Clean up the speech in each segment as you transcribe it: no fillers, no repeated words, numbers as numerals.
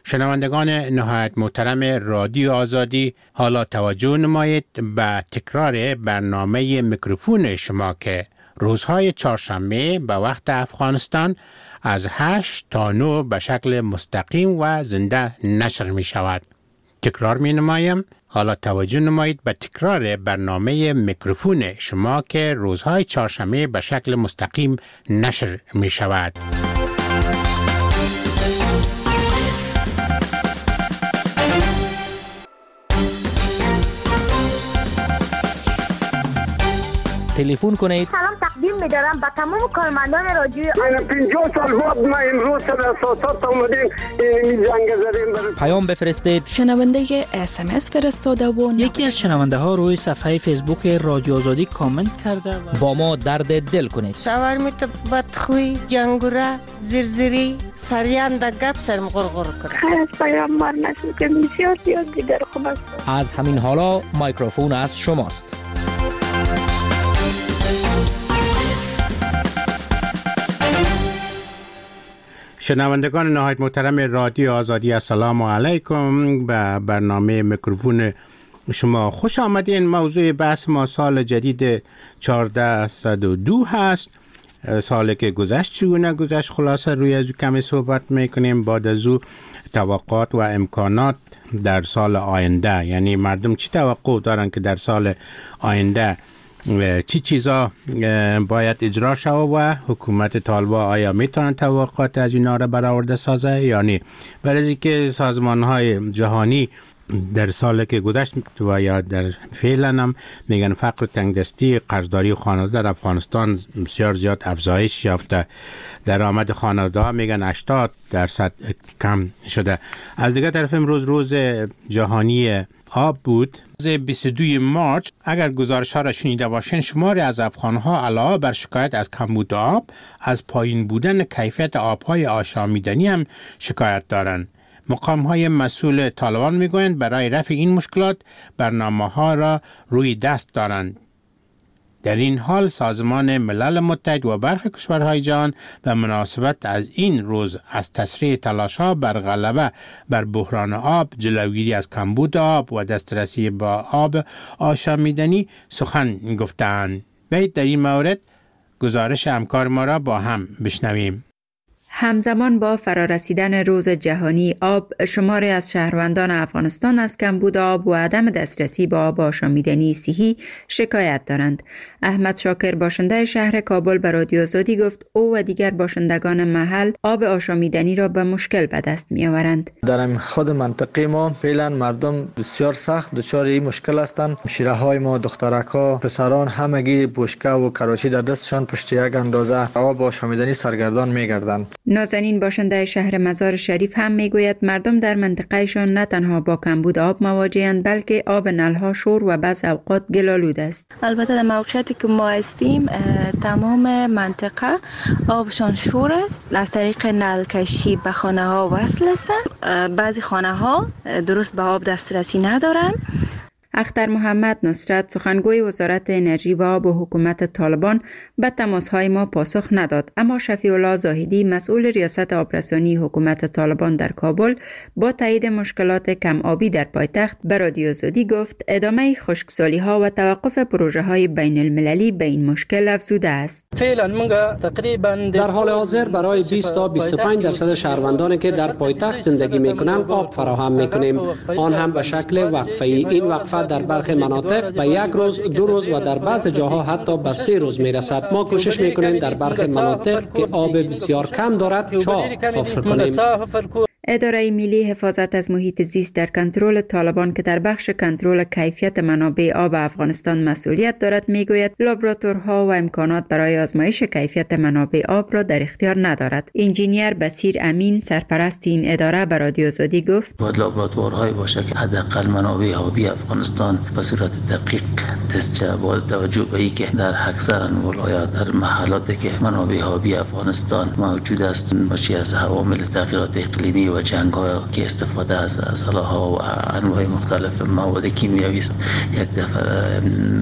شنوندگان نهایت محترم رادیو آزادی، حالا توجه نمایید به تکرار برنامه میکروفون شما که روزهای چهارشنبه به وقت افغانستان از 8 تا 9 به شکل مستقیم و زنده نشر می شود. تکرار می نمایم. حالا توجه نمایید به تکرار برنامه میکروفون شما که روزهای چهارشنبه به شکل مستقیم نشر می شود. تلفن کنید. سلام تقدیم می‌دارم به تمام کارمندان رادیو. من 50 سال بعد ما امروز در اساسات اومدیم این جنگ زدیم. پیام بفرستید. شنونده SMS فرستاده و یکی از شنونده ها روی صفحه فیسبوک رادیو آزادی کامنت کرده و با ما درد دل کنید. شاورمیت بدخوی، جنگوره، زرزری، سریان در گپ سرم غرغر کنه. خیر از پیامبر نشد که بسیار زیاد دیگر خوب است. از همین حالا میکروفون از شماست. شنوندگان نهایت محترم رادیو آزادی، السلام علیکم. به برنامه میکروفون شما خوش آمدین. موضوع بحث ما سال جدید 1402 هست. سالی که گذشت چگونه گذشت، خلاصه روی از کمی صحبت میکنیم. بعد از او توقعات و امکانات در سال آینده، یعنی مردم چی توقع دارن که در سال آینده چی چیزا باید اجرا شود و حکومت طالبان آیا میتونن توقعات از اینا را برآورده سازه یا نه. برای اینکه سازمان‌های جهانی در سال که گذشت و یا در فعلا هم میگن فقر و تنگدستی، قرضداری خانواده در افغانستان بسیار زیاد افزایش یافته. درآمد خانواده میگن 80% کم شده. از دیگه طرف امروز روز جهانی آب بود. 22 مارچ اگر گزارش ها را شنیده باشین، شماری از افغان‌ها علاوه بر شکایت از کمبود آب، از پایین بودن کیفیت آب‌های آشامیدنی هم شکایت دارند. مقام‌های مسئول طالبان میگویند برای رفع این مشکلات برنامه‌ها را روی دست دارند. در این حال سازمان ملل متحد و برخی کشورهای جهان به مناسبت از این روز از تسریع تلاش‌ها بر غلبه بر بحران آب، جلوگیری از کمبود آب و دسترسی به آب آشامیدنی سخن گفتند. بیایید در این مورد گزارش همکار ما را با هم بشنویم. همزمان با فرارسیدن روز جهانی آب، شماری از شهروندان افغانستان از کمبود آب و عدم دسترسی به آب آشامیدنی صحی شکایت دارند. احمد شاکر باشنده شهر کابل به رادیو آزادی گفت او و دیگر باشندگان محل آب آشامیدنی را به مشکل به دست می آورند. در خود منطقه ما فعلا مردم بسیار سخت دچار این مشکل هستند. شیره های ما، دخترک ها، پسران همگی بشکه و کراچی در دستشان پشت یک اندازه آب آشامیدنی سرگردان می گردند. نازنین باشنده شهر مزار شریف هم میگوید مردم در منطقهشان نه تنها با کمبود آب مواجهند، بلکه آب نلها شور و بعض اوقات گل‌آلود است. البته در موقعیتی که ما هستیم تمام منطقه آبشان شور است. از طریق نل کشی به خانه ها وصل هستند. بعضی خانه ها درست به آب دسترسی ندارند. اختر محمد نصرت سخنگوی وزارت انرژی و آب و حکومت طالبان به تماس‌های ما پاسخ نداد، اما شفیع الله زاهدی مسئول ریاست آبرسانی حکومت طالبان در کابل با تایید مشکلات کم آبی در پایتخت به رادیو آزادی گفت ادامه خشکسالی‌ها و توقف پروژه‌های بین المللی به این مشکل افزوده است. در حال حاضر برای 20 تا 25% شهروندانی که در پایتخت زندگی می‌کنند آب فراهم می‌کنیم، آن هم به شکل وقفه‌ای. این وقفه در برخی مناطق به 1 روز، 2 روز و در بعض جاها حتی به 3 روز میرسد. ما کوشش میکنیم در برخی مناطق که آب بسیار کم دارد چاه حفر کنیم. اداره ملی حفاظت از محیط زیست در کنترل طالبان که در بخش کنترل کیفیت منابع آب افغانستان مسئولیت دارد میگوید لابراتورها و امکانات برای آزمایش کیفیت منابع آب را در اختیار ندارد. انجینیر بصیر امین سرپرست این اداره به رادیو آزادی گفت باید لابراتوارهایی باشه که حداقل منابع آبی افغانستان به صورت دقیق تست شود، با توجه به اینکه در اکثر ولایات در محلاتی که منابع آبی افغانستان موجود است باشی از عوامل تغییرات اقلیمی و و جنگ‌ها که استفاده از سلاح‌ها و انواع مختلف مواد کیمیایی است یک دفعه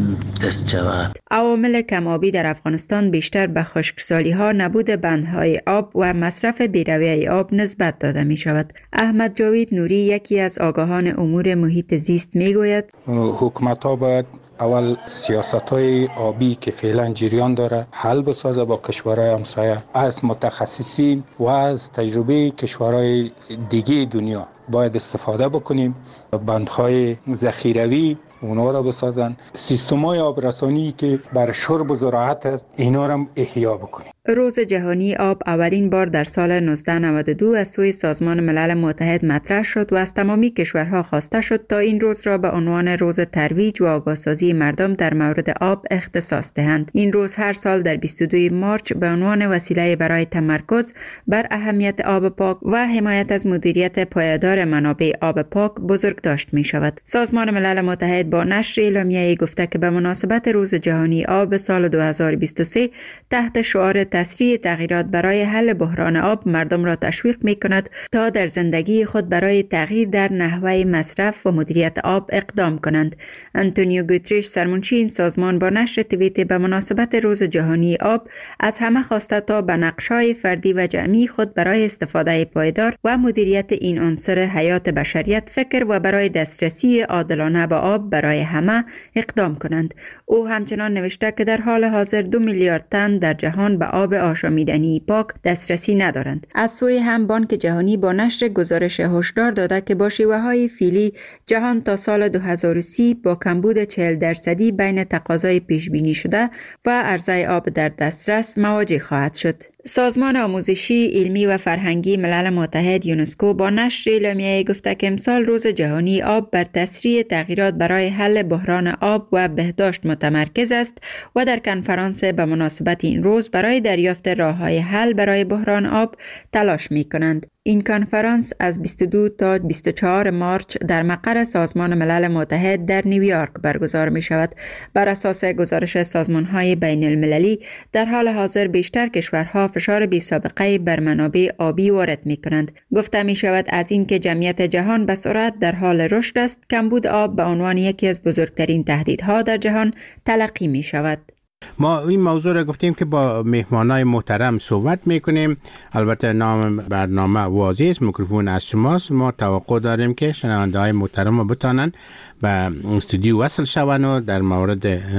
دست شود. عوامل کم‌آبی در افغانستان بیشتر به خشکسالی‌ها، نبود بندهای آب و مصرف بی‌رویه آب نسبت داده می‌شود. احمد جاوید نوری یکی از آگاهان امور محیط زیست می‌گوید حکومت‌ها باید اول سیاست‌های آبی که فعلا جریان داره حل بسازه با کشورهای همسایه، از متخصصین و از تجربه کشورهای دیگه دنیا باید استفاده بکنیم. بندهای ذخیروی اونا را بسازن، سیستم‌های آبرسانی که بر شرب و زراعت است اینا را احیا بکنیم. روز جهانی آب اولین بار در سال 1992 از سوی سازمان ملل متحد مطرح شد و از تمامی کشورها خواسته شد تا این روز را به عنوان روز ترویج و آگاهسازی مردم در مورد آب اختصاص دهند. این روز هر سال در 22 مارچ به عنوان وسیله برای تمرکز بر اهمیت آب پاک و حمایت از مدیریت پایدار منابع آب پاک بزرگداشت می شود. سازمان ملل متحد با نشر اعلامیه‌ای گفته که به مناسبت روز جهانی آب سال 2023 تحت شعار تسریع تغییرات برای حل بحران آب مردم را تشویق می کند تا در زندگی خود برای تغییر در نحوه مصرف و مدیریت آب اقدام کنند. آنتونیو گوتریش سرمنشی این سازمان با نشر توییت به مناسبت روز جهانی آب از همه خواسته تا به نقش‌های فردی و جمعی خود برای استفاده پایدار و مدیریت این عنصر حیات بشریت فکر و برای دسترسی عادلانه به آب برای همه اقدام کنند. او همچنان نوشته که در حال حاضر 2 میلیارد تن در جهان به آب آشامیدنی پاک دسترسی ندارند. از سوی هم بانک جهانی با نشر گزارش هشدار داده که با شیوه‌های فعلی جهان تا سال 2030 با کمبود 40% بین تقاضای پیش بینی شده و عرضه آب در دسترس مواجه خواهد شد. سازمان آموزشی، علمی و فرهنگی ملل متحد یونسکو با نشر اعلامیه‌ای گفته که امسال روز جهانی آب بر تسریع تغییرات برای حل بحران آب و بهداشت متمرکز است و در کنفرانس به مناسبت این روز برای دریافت راه‌های حل برای بحران آب تلاش می‌کنند. این کنفرانس از 22 تا 24 مارچ در مقر سازمان ملل متحد در نیویورک برگزار می شود. بر اساس گزارش سازمان‌های بین المللی در حال حاضر بیشتر کشورها فشار بی سابقه بر منابع آبی وارد می کنند. گفته می شود از این که جمعیت جهان به سرعت در حال رشد است، کمبود آب به عنوان یکی از بزرگترین تهدیدها در جهان تلقی می شود. ما این موضوع را گفتیم که با مهمانای محترم صحبت میکنیم. البته نام برنامه واضح است، میکروفون از شماست. ما توقع داریم که شنونده های محترم بتانن به استودیو وصل شوند و در مورد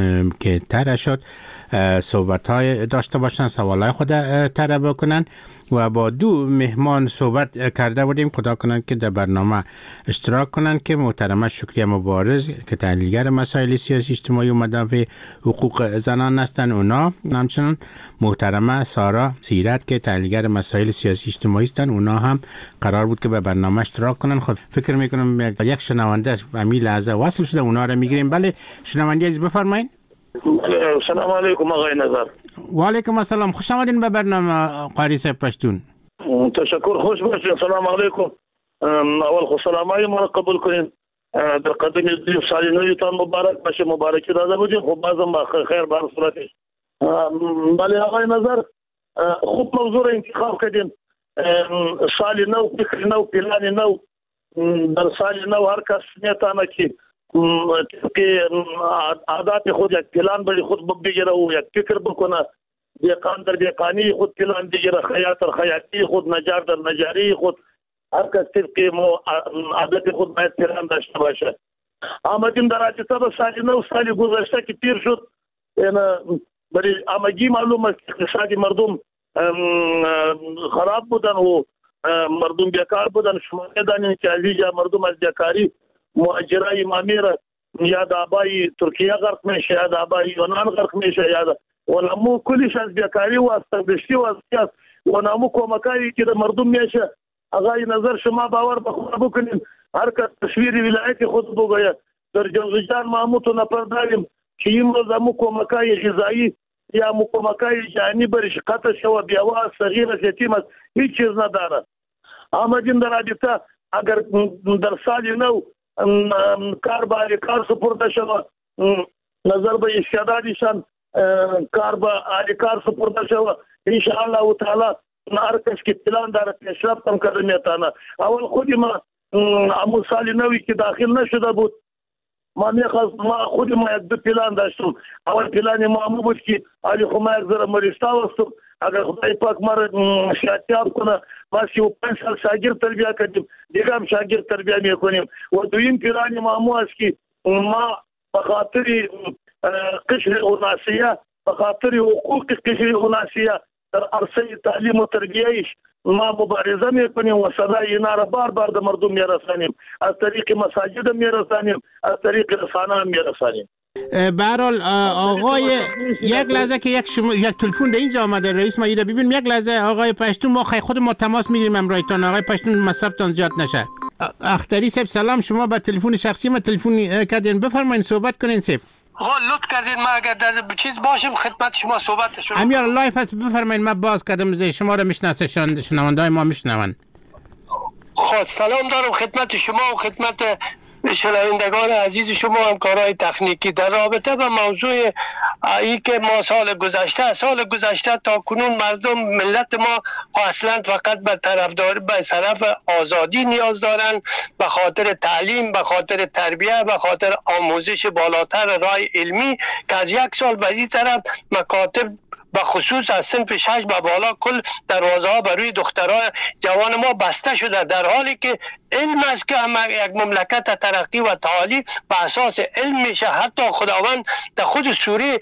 که طرح شد صحبت های داشته باشن، سوال های خود طرح بکنن و با دو مهمان صحبت کرده بودیم. خدا کنند که در برنامه اشتراک کنند که محترمه شکریه مبارز که تحلیلگر مسائل سیاسی اجتماعی و مدافع حقوق زنان هستند، اونا همچنان محترمه سارا سیرت که تحلیلگر مسائل سیاسی اجتماعی هستند، اونا هم قرار بود که به برنامه اشتراک کنند. خب فکر میکنم یک شنونده همین لحظه وصل شده، اونا رو میگیریم. بله شنونده عزیز بفرمایید. سلام علیکم آقای نظر. و علیکم السلام، خوش آمدین به برنامه قاری صاحب پشتون. تشکر، خوش باشین. سلام علیکم. اول خو سلامای ما قبول کنین. در قدم دیو سال نویتان مبارک باشه، مبارکی داده بودیم. خب بازم خیر بر صورتش. بله آقای نظر، خوب موضوع انتخاب کردین. سال نو، فکر نو، پلان نو. در سال نو هر کس میتونه که عادات خود یک پلان بری خود بگیره و یک فکر بکنه. دیقان در دیقانی خود پلان بگیره، خیاط در خیاطی خود، نجار در نجاری خود. هر کس طبق عادت خود باید پلان داشته باشه. آمدیم در رابطه با سال نو، سال گذشته که تیر شد، برای آمگی معلوم است اقتصادی مردم خراب بودن و مردم بیکار بودن. شما میدانید که علیجا مردم از بیکاری مهاجرای مامیره یا دابای ترکیه غرق میشه یا دابای یونان غرق میشه یا ونمو کلیش از بیکاری و از تردشتی و از سیاست ونمو کمکایی که مردم میشه. آقای نظر شما باور بکنین هر کس تصویر ولایت خود بگویه در جوزجان محمود نفر داریم که این روز همو کمکای غذایی یا مکمکای جانی برش قطع شو بیاوا صغیر یتیم است، هیچ چیز نداره. آمدیم در رابطه اگر در سال نو کار به کار سپرده شود، نظر به استعدادشان کار به کار سپرده شود، انشاءالله تعالی هر کس که پلان داره پیشرفت هم کرده میتونه. اول خودی ما همون سال نوی که داخل نشده بود ما خود ما یک دو پلان داشتم. اول پلان ما همون بود که علی خو ما یک ذره مریضتا وستم، اگر خدای پاک ما را شاتیاب کنه ما 35 سال شاگرد تربیه کردیم، دیگه هم شاگرد تربیه میکنیم. و دویم پلان ما همون است که ما بخاطر قشر اوناسیه، بخاطر حقوق قشر اوناسیه در عرصه تعلیم و تربیهش ما مبارزه میکنیم و صدای اینا را بار بار در مردم میرسانیم، از طریق مساجد میرسانیم، از طریق رسانه میرسانیم. به هر حال آقای یک لحظه که یک تلفن در اینجا آمده رئیس ما ایره ببین، یک لحظه آقای پشتون ما خود ما تماس میگیریم امرایتان. آقای پشتون مصرفتان زیاد نشه. اختری صاحب سلام، شما با تلفن شخصی ما تلفن کردین، بفرمایید صحبت کنین صاحب. لطف کردین ما اگر در چیز باشم خدمت شما صحبت شروع. امیار لایف هست، بفرمایید. ما باز کردم شما را میشناسه، شنونده‌های ما میشنون. خب سلام دارم خدمت شما و خدمت شنوندگان عزیز شما، همکارای تکنیکی. در رابطه با موضوع ای که ما سال گذشته تا کنون مردم ملت ما اصلا فقط به طرف آزادی نیاز دارن، به خاطر تعلیم، به خاطر تربیه، به خاطر آموزش بالاتر رای علمی که از یک سال به این طرف مکاتب به خصوص از صنف 6 به بالا کل دروازه ها بر روی دخترای جوان ما بسته شده، در حالی که علم است که یک مملکت ترقی و تعالی به اساس علم میشه. حتی خداوند در خود سوره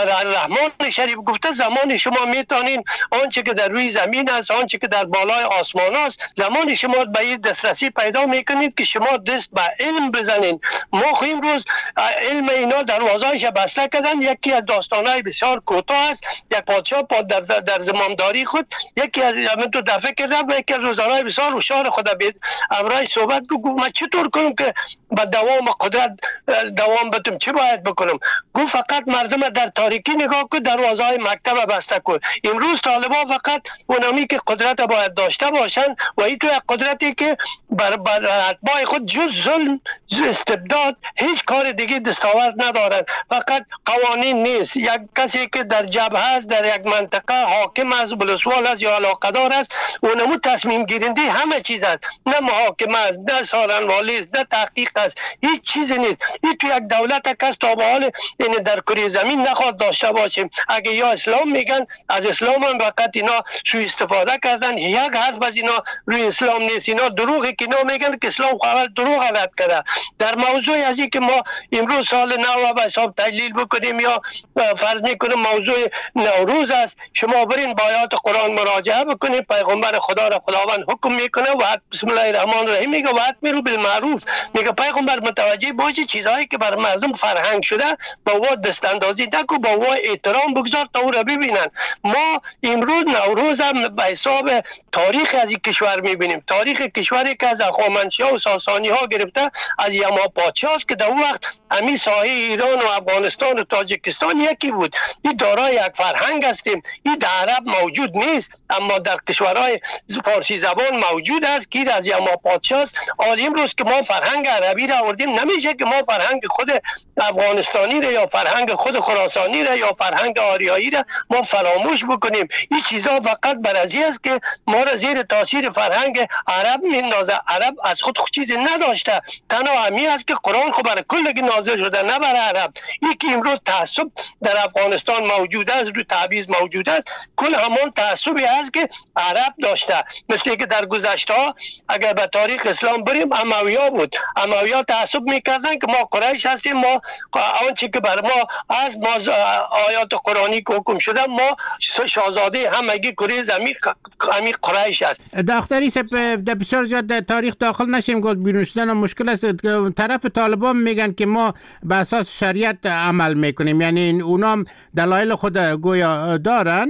رحمان شریف گفته زمان شما میتونین آنچه که در روی زمین است، آنچه که در بالای آسمان است، زمان شما به این دسترسی پیدا میکنید که شما دست به علم بزنین. ما خو امروز علم اینا دروازه‌اش بسته کردن. یکی از داستانهای بسیار کوتاه است، یک پادشاه در زمامداری خود یکی از همین تو دفعه کرده و یکی از وزرای بسیار هوشیار خدا بید امرای صحبت گفت من چطور کنم که با دوام قدرت دوام بدم، چی باید بکنم؟ گفت فقط مردم در تاریکی نگاه کن، دروازه های مکتب بسته کن. امروز طالبان فقط اونامی که قدرت باید داشته باشن و این تو یک قدرتی که بر اتباع خود جز ظلم، استبداد، هیچ کار دیگه دستاورد ندارن. فقط قوانین نیست. یک کسی که در جبهه است، در یک منطقه حاکم است، بلسوال است یا علاقه‌دار است، اونمو تصمیم گیرنده همه چیز است، نه محاکمه است، نه سارنوالی است، نه تحقیق است، هیچ چیزی نیست. این تو یک دولت کس تا به حال این در کره زمین نخواد داشته باشیم. اگه یا اسلام میگن، از اسلام هم فقط اینا سوء استفاده کردن. یک حرف از اینا روی اسلام نیست. اینا دروغی که اینا میگن که اسلام اول دروغ غلط کرده. در موضوع از این که ما امروز سال نو به حساب تحلیل بکنیم یا فرض میکنیم موضوع نوروز است، شما برین با آیات قرآن مراجعه بکنید. پیغمبر خدا را خداوند حکم میکنه و بسم الله الرحمن الرحیم میگه و امروا بالمعروف. میگه پیغمبر متوجه باشی چیزهایی که بر مردم فرهنگ شده با او دست اندازی نکو، با او احترام بگذار تا او را ببینن. ما امروز نوروز هم به حساب تاریخ از این کشور میبینیم. تاریخ کشوری که از هخامنشی‌ها و ساسانی ها گرفته از یما پادشاه که در اون وقت همین ساحه ایران و افغانستان و تاجیکستان یکی بود. این دارای یک فرهنگ هستیم. این در عرب موجود نیست اما در کشورهای فارسی زبان موجود است که از یما پادشاه است. امروز که ما فرهنگ عربی را آوردیم، نمیشه که ما فرهنگ خود افغانستانی را یا فرهنگ خود خراسانی را یا فرهنگ آریایی را ما فراموش بکنیم. این چیزا فقط برازی است که ما را زیر تاثیر فرهنگ عرب میندازه. عرب از خود چیزی نداشته، تنها همی است که قرآن خود برای کل نازل شده، نه برای عرب. یکی امروز تعصب در افغانستان موجود است، رو تبعیض موجود است، کل همان تعصبی است که عرب داشته. مثل که در گذشته ها اگر به تاریخ اسلام بریم، امویا بود. امویا تعصب میکردن که ما قریش هستیم، ما آنچه که بر ما از ما آیات قرآنی که حکم شده، ما شاهزاده همگی کره زمین همین قریش است. دکتری صاحب در بسیار زیاد در تاریخ داخل نشیم، گفت بیرون شدن مشکل است. طرف طالبان میگن که ما به اساس شریعت عمل میکنیم، یعنی اونام دلایل خود گویا دارن.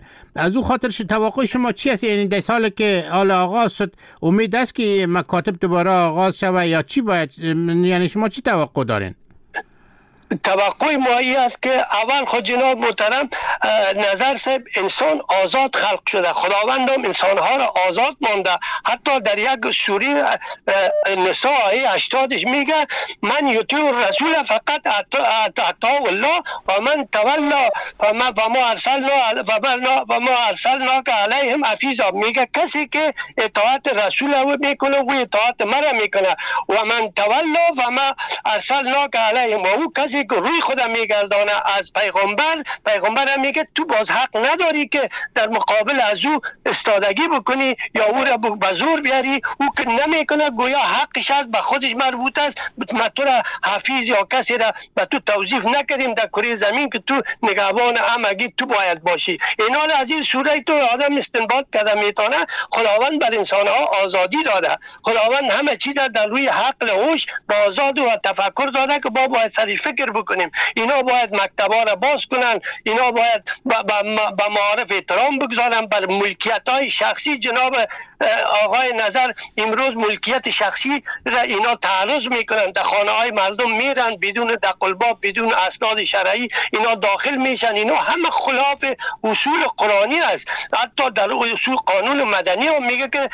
از او خاطر توقع شما چی است؟ یعنی در سال که حال آغاز شد امید است که مکاتب دوباره آغاز شود یا چی باید، یعنی شما چی توقع دارین؟ توقع ما است که اول خود جناب محترم نظر صاحب انسان آزاد خلق شده، خداوند هم انسانها را آزاد مانده. حتی در یک سوره نساء آیه 80 میگه من یطیع الرسول فقط اطاع الله و من تولا و ما ارسلناک علیهم حفیظا. میگه کسی که اطاعت رسول او میکنه و اطاعت مرا میکنه. و من تولا و ما ارسلناک علیهم، و او کسی که روی خود میگردانه از پیغمبر میگه تو باز حق نداری که در مقابل از او استادگی بکنی یا او را به زور بیاری. او که نمیکنه گویا حقش است به خودش مربوط است. ما تو را حفیظ یا کسی را به تو توظیف نکردیم در کره زمین که تو نگهبان همگی تو باید باشی. اینا را از این سوره تو آدم استنباط کرده میتونه خداوند بر انسانها آزادی داده. خداوند همه چیز در روی عقل هوش با آزاد و تفکر داده که ما باید سری فکر بکنیم. اینا باید مکتبا را باز کنن، اینا باید به معارف احترام بگذارن، بر ملکیت های شخصی. جناب آقای نظر امروز ملکیت شخصی را اینا تعرض میکنن، در خانه های مردم میرن بدون دقلباب، بدون اسناد شرعی اینا داخل میشن. اینا همه خلاف اصول قرآنی است. حتی در اصول قانون مدنی هم میگه که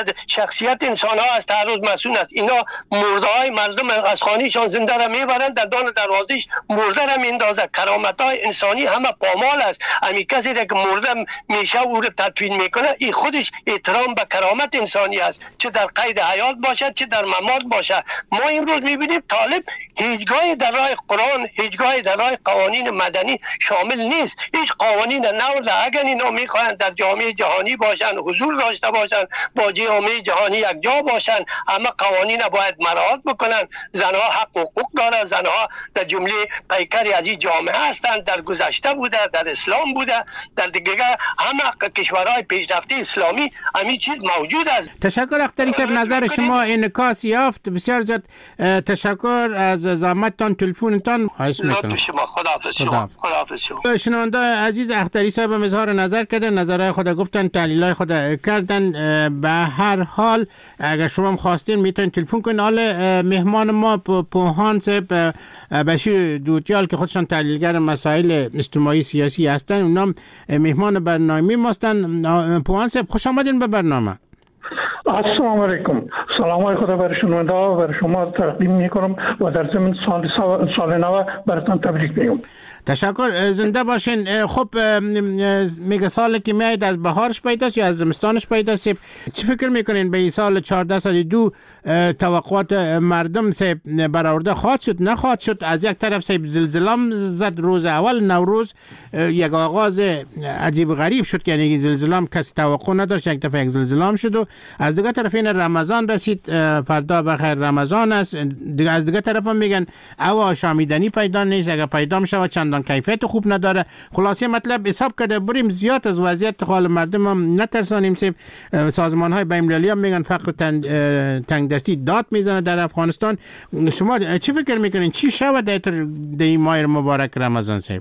شخصیت انسان ها از تعرض مسئول است. اینا مرده های مردم از خانهشان زنده را میبرن، در دان دروازش مرده را میندازه. کرامت های انسانی همه پامال است. امی کسی که مرده میشه او را تدفین میکنه، این خودش احترام به کرامت انسانی است، چه در قید حیات باشد چه در ممات باشد. ما امروز میبینیم طالب هیچگاهی در راه قرآن، هیچگاهی در راه قوانین مدنی شامل نیست. هیچ قوانین نورده. اگر اینا میخواهند در جامعه جهانی باشند، حضور داشته باشند، با جامعه جهانی یک جا باشند، اما قوانین باید مراعات بکنند. زنها حق و حقوق دارند. زنها در جمله پیکری از این جامعه هستند. در گذشته بوده، در اسلام بوده، در دیگه همه کشورهای پیشرفته اسلامی همین چیز موجود است. تشکر اختری صاحب، نظر شما انعکاس یافت. بسیار زیاد تشکر از زحمتتان، تلفنتان. خواهش میکنم. شما خداحافظ. شما شنونده عزیز، اختری صاحب هم اظهار نظر کردن، نظرهای خود گفتن، تحلیلای خود کردن. به هر حال اگر شما هم خواستین میتونید تلفن کنید. حال مهمان ما پوهان صاحب بشیر دوتیال که خودشان تحلیلگر مسائل اجتماعی سیاسی هستن، اونا مهمان برنامه ما هستن. پوهان صاحب خوش آمدین به برنامه. السلام علیکم. سلام خدا بر شنونده و بر شما تقدیم میکنم و در ضمن سال نو براتون تبریک میگم. تشکر، زنده باشین. خب میگه سال که میاد از بهارش پیداست یا از زمستانش پیداست؟ چی فکر میکنین به این سال 1402 توقعات مردم برآورده خواهد شد نخواهد شد؟ از یک طرف زلزله زد روز اول نوروز، یک آغاز عجیب غریب شد که یعنی زلزله هم کسی توقع نداشت، یک دفعه یک زلزله شد. و از دیگه طرف این رمضان رسید، فردا بخیر رمضان است. از دیگه طرف هم میگن او آشامیدنی پیدا نیست، اگر پیدا میشه چندان کیفیت خوب نداره. خلاصه مطلب حساب کرده بریم زیاد از وضعیت حال مردم هم نترسانیم. سازمان های بین المللی هم میگن فقر تنگ دستی داد میزنه در افغانستان. شما چی فکر میکنین چی شود در این ماه مبارک رمضان صاحب؟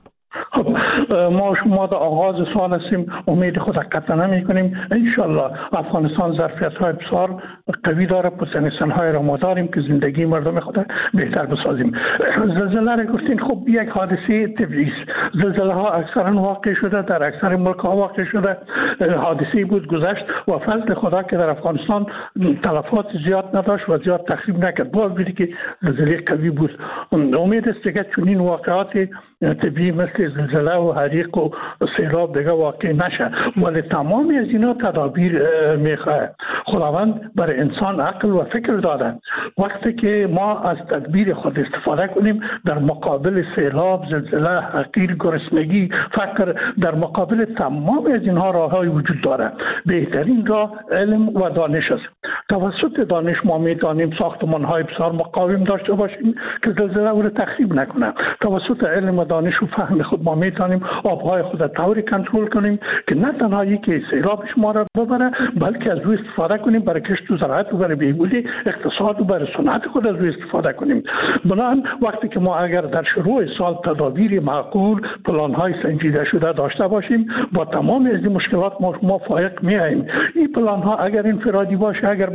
ما شما در آغاز سال هستیم، امید خود قطع نمی کنیم. انشالله افغانستان ظرفیت های بسیار قوی داره، پوتانسیل های را ما داریم که زندگی مردم خود بهتر بسازیم. زلزله را گفتین، خب یک حادثه طبیعی است. زلزله ها اکثرا واقع شده، در اکثر ملک ها واقع شده. حادثه بود گذشت و فضل خدا که در افغانستان تلفات زیاد نداشت و زیاد تخریب نکرد. باز بیدی که زلزله قوی بود. امید است که چنین واقعات طبیعی مثل زلزله و حریق و سیلاب دیگه واقع نشه، ولی تمامی از اینا تدابیر میخواد. خداوند برای انسان عقل و فکر داده. وقتی که ما از تدبیر خود استفاده کنیم در مقابل سیلاب، زلزله، حقیر، گرسنگی، فقر، در مقابل تمام از اینها راههای وجود داره. بهترین راه علم و دانش است. توسط دانش ما میتونیم ساختمان‌های بسیار مقاوم داشته باشیم که زلزله او را تخریب نکنه. توسط علم و دانش و فهم خود ما میتونیم آبهای خود طوری کنترل کنیم که نه تنها که سیلاب شما را ببره، بلکه از روی استفاده کنیم برای کشت و زراعت و برای بهبود اقتصاد و برای صنعت خود از روی استفاده کنیم. بنابراین وقتی که ما اگر در شروع سال تدابیر معقول، پلان‌های سنجیده شده داشته باشیم، با تمام از این مشکلات ما فائق میاییم. این پلان‌ها اگر انفرادی باشه، اگر به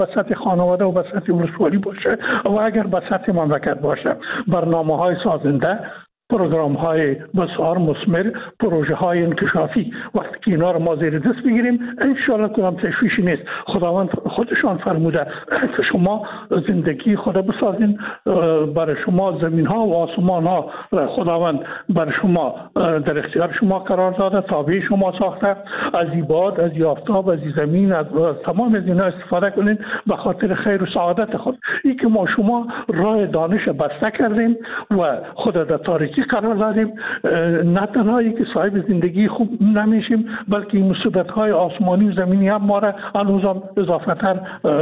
سطح خانواده و به سطح ولسوالی باشه و اگر به سطح مملکت باشه، برنامه‌های سازنده، پروگرام های بسیار مثمر، پروژه های انکشافی، وقتی که اینا رو ما زیر دست بگیریم انشالله کدام تشویشی نیست. خداوند خودشان فرموده که شما زندگی خود بسازین، برای شما زمین ها و آسمان ها خداوند برای شما در اختیار شما قرار داده، تابع شما ساخته. از این باد، از این آفتاب، از این زمین، از تمام از اینا استفاده کنین به خاطر خیر و سعادت خود. این که ما شما راه دانش بسته کردیم و خود در تاریکی قرار دادیم، نه تنهایی که صاحب زندگی خوب نمیشیم بلکه این مصیبت‌های آسمانی و زمینی هم ما را هنوزم اضافتر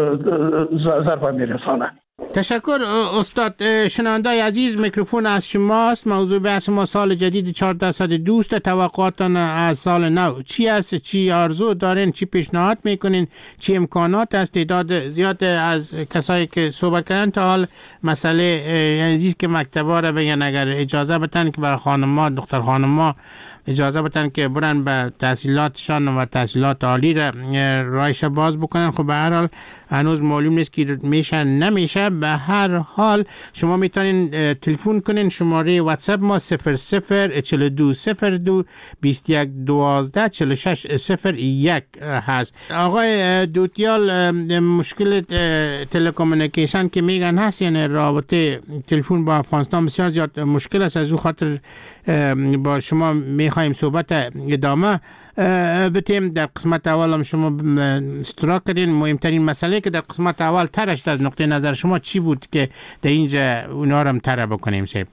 ضربه میرسانه. تشکر استاد. شنوندای عزیز، میکروفون از شماست. موضوع بحث ما سال جدید 1400 دوست. توقعاتتان از سال نو چی است؟ چی آرزو دارین؟ چی پیشنهاد میکنین؟ چی امکانات است؟ تعداد زیاد از کسایی که صحبت کردن تا حال مسئله عزیز که مکتبا را بگن اگر اجازه بدن که به خانم‌ها، دختر خانم‌ها اجازه بدن که برن به تحصیلاتشان و تحصیلات عالی را رایش باز بکنن. خب به هر حال هنوز معلوم نیست که میشه نمیشه. به هر حال شما میتونین تلفن کنین. شماره واتساپ ما 004202 2112 4601 هست. آقای دوتیال، مشکل تلکومونیکیشن که میگن هست، یعنی رابطه تلفن با افغانستان بسیار زیاد مشکل است. از او خاطر با شما میخوایم صحبت ادامه بتیم. در قسمت اول هم شما اشتراک کردین. مهمترین مسئله که در قسمت اول ترش از نقطه نظر شما چی بود که در اینجا اونا رو هم تره بکنیم صاحب؟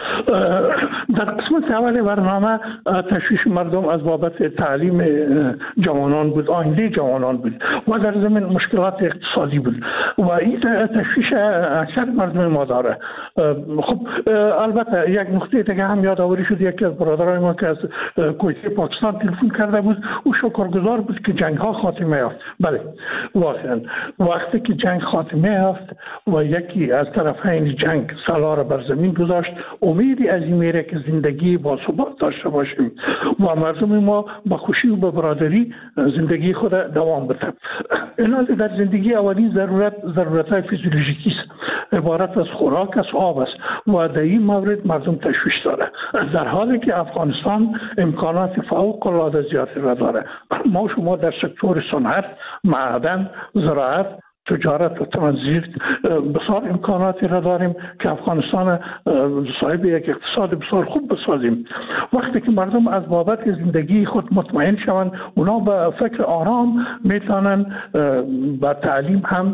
در قسمت اول برنامه تشویش مردم از بابت تعلیم جوانان بود، آینده جوانان بود و در ضمن مشکلات اقتصادی بود و این تشویش اکثر مردم ما داره. خب البته یک نقطه دیگه هم یادآوری شد. یکی از برادرای ما که از کویت پاکستان تلفن کرده بود، او شکرگزار بود که جنگ ها خاتمه یافت. بله واقعا وقتی که جنگ خاتمه یافت و یکی از طرفین جنگ سلاح بر زمین گذاشت، امیدی از این میره که زندگی با ثبات داشته باشیم و مردم ما با خوشی و با برادری زندگی خود دوام بده. اینا در زندگی اولین ضرورت‌های فیزیولوژیکی است، عبارت از خوراک است، آب است و در این مورد مردم تشویش داره، در حالی که افغانستان امکانات فوق‌العاده زیادی را داره. ما شما در سکتور صنعت، معدن، زراعت، تجارت و ترانزیت بسیار امکاناتی را داریم که افغانستان صاحب یک اقتصاد بسیار خوب بسازیم. وقتی که مردم از بابت زندگی خود مطمئن شوند، اونا به فکر آرام میتونن با تعلیم هم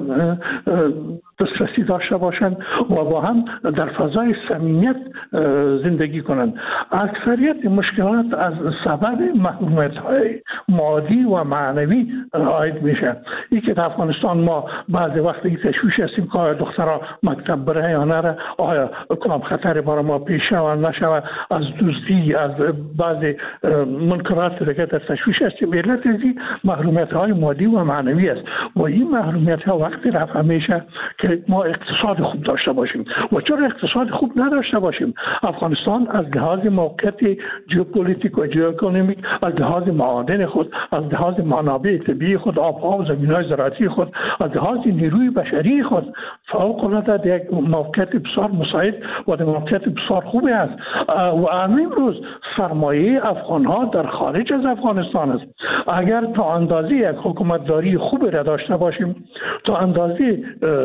دسترسی داشته باشند و با هم در فضای صمیمیت زندگی کنند. اکثریت مشکلات از سبب محرومیت‌های مادی و معنوی عاید میشه. این که در افغانستان ما بعضی وقتی تشویش هستیم که آیا دخترها مکتب بره یا نره، آیا کدام خطری برای ما پیش شود نشود، از دزدی، از بعضی منکرات دیگه در تشویش هستیم. علت ازی محرومیت‌های مادی و معنوی است و این محرومیت‌ها وقتی رفع میشه که ما اقتصاد خوب داشته باشیم. و چرا اقتصاد خوب نداشته باشیم؟ افغانستان از لحاظ موقعیت ژئوپلیتیک و ژئواکونومیک، از لحاظ معادن خود، از لحاظ منابع طبیعی خود، آبها و زمین‌های زراعتی خود، از لحاظ نیروی بشری خود فوق‌العاده در یک موقعیت بسیار مساعد و در موقعیت بسیار خوبی است. و امروز سرمایه افغان‌ها در خارج از افغانستان است. اگر تا اندازه یک حکومتداری خوب را داشته باشیم، تا اندازه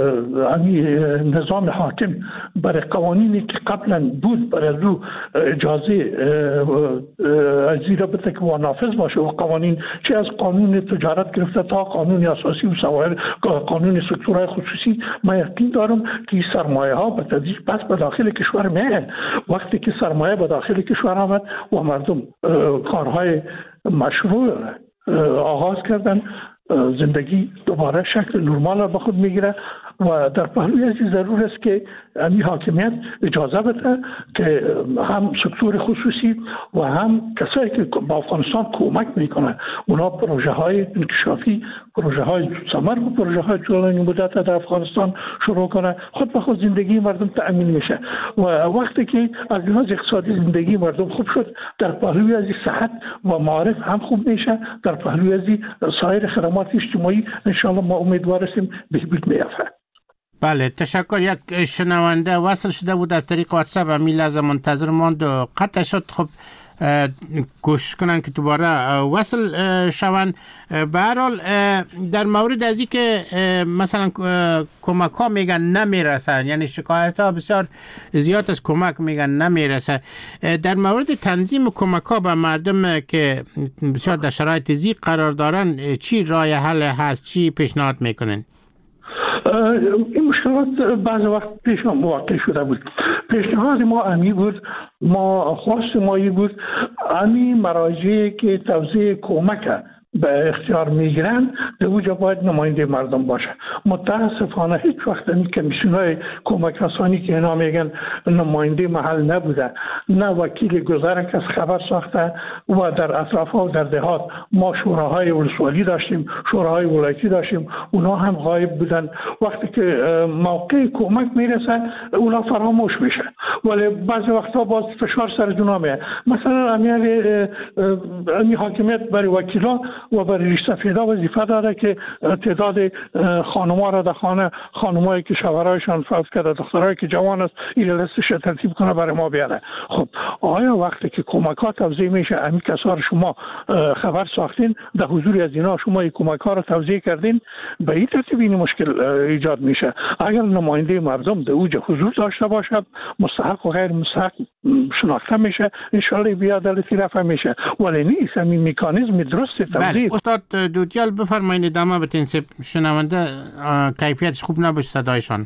نظام حاکم برای قوانینی که قبلا بود برای رو اجازه زیرا بده که نافذ باشه و قوانین چه از قانون تجارت گرفته تا قانون اساسی و سوایر قانون سکتورهای خصوصی، ما یقین دارم که سرمایه ها به تدریج پس به داخل کشور میان. وقتی که سرمایه به داخل کشور آمد و مردم کارهای مشروع آغاز کردن، زندگی دوباره شکل نرمال را به خود میگیره. و در پهلوی از این ضرور است که این حاکمیت اجازه بده که هم سکتور خصوصی و هم کسایی که با افغانستان کمک میکنه اونا پروژه های انکشافی، پروژه های ثمر و پروژه های طولانی مدت در افغانستان شروع کنه، خود به خود زندگی مردم تأمین میشه و وقتی که از لحاظ اقتصادی زندگی مردم خوب شد، در پهلوی از صحت و معارف هم خوب میشه، در پهلوی از سایر خدمات اجتماعی انشاءالله ما امیدوار هستیم بهبود میافته. بله تشکر. یک شنونده وصل شده بود از طریق واتساپ، همین لحظه منتظر ماند و قطع شد. خب کوشش کنن که دوباره وصل شون. به هر حال در مورد از که مثلا کمک ها میگن نمیرسن، یعنی شکایت ها بسیار زیاد از کمک میگن نمیرسه، در مورد تنظیم کمک ها به مردم که بسیار در شرایط ضیق قرار دارن چی راه حل هست، چی پیشنهاد میکنن؟ این مشکلات بعض وقت پیش واقع شده بود. پیشنهاد ما امی بود، ما خواست مایی بود امی مراجعی که توزیع کمک به اختیار میگیرن در اوجا باید نماینده مردم باشه. متاسفانه هیچ وقت این کمیسیونای کمک رسانی که اینا میگن نماینده محل نبوده، نه وکیل گذرک از خبر ساخته و در اطراف و در دهات ما شوراهای ولسوالی داشتیم، شوراهای ولایتی داشتیم، اونا هم غایب بودن. وقتی که موقع کمک میرسه اونا فراموش میشه، ولی بعضی وقتا باز فشار سر جونا میاد. مثلا امی حاکمیت برای وکیلا و برای ریش سفیدا وظیفه داره که تعداد خانم‌ها را در خانه، خانمایی که شوهرایشان فوت کرده، دخترایی که جوان است، این لیستش ترتیب کنه برای ما بیاره. خب آیا وقتی که کمک‌ها توزیع میشه امی کسا رو شما خبر ساختین، در حضور از اینا شما این کمک‌ها رو توزیع کردین، به این ترتیب این مشکل ایجاد میشه. اگر نماینده مردم در اوج حضور داشته باشه، مستحق و غیر مستحق شناخته میشه، ان شاء الله بی عدالتی رفع میشه. ولی نیست این مکانیزم درست. بله استاد دوتیال بفرمایید ادامه بدین. شنونده کیفیتش خوب نباشه صدایشان.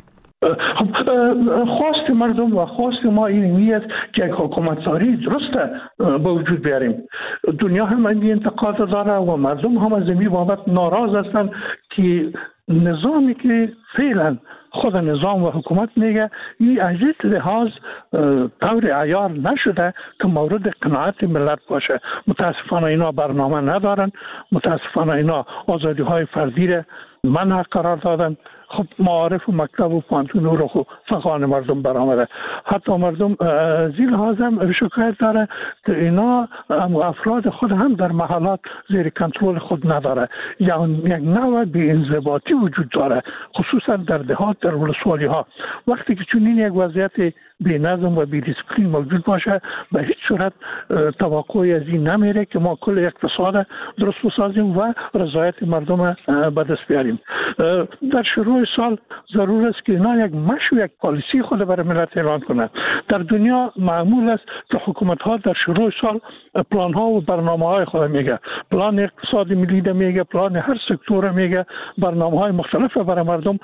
خواست مردم و خواست ما این است که حکومتداری درست به وجود بیاریم. دنیا هم این انتقاد داره و مردم هم از این بابت ناراض هستند که نظامی که فعلا خود نظام و حکومت میگه این از این لحاظ طور عیار نشده که مورد قناعت ملت باشه. متاسفانه اینا برنامه ندارن، متاسفانه اینا آزادی های فردی را منع قرار دادن. خب معارف و مکتب و پانتون رو خب فقان مردم برآمده. حتی مردم زیر لحاظ هم شکایت داره که اینا افراد خود هم در محلات زیر کنترل خود نداره، یعنی یک نوع بی‌انضباطی وجود داره، خصوصا در دهات، در ولسوالی ها. وقتی که چنین یک وضعیت بی نظم و بی دیسپلین موجود باشه، به هیچ صورت توقعی از این نمیره که ما کل اقتصاد درست بسازیم و رضایت مردم به دست بیاریم. در شروع سال ضرور است که اینا یک مشو یک پالیسی خود برای ملت اعلان کنند. در دنیا معمول است که حکومت ها در شروع سال پلان ها و برنامه های خود میگه، پلان اقتصادی ملی میگه، پلان هر سکتور میگه، برنامه های مختلف برای مردم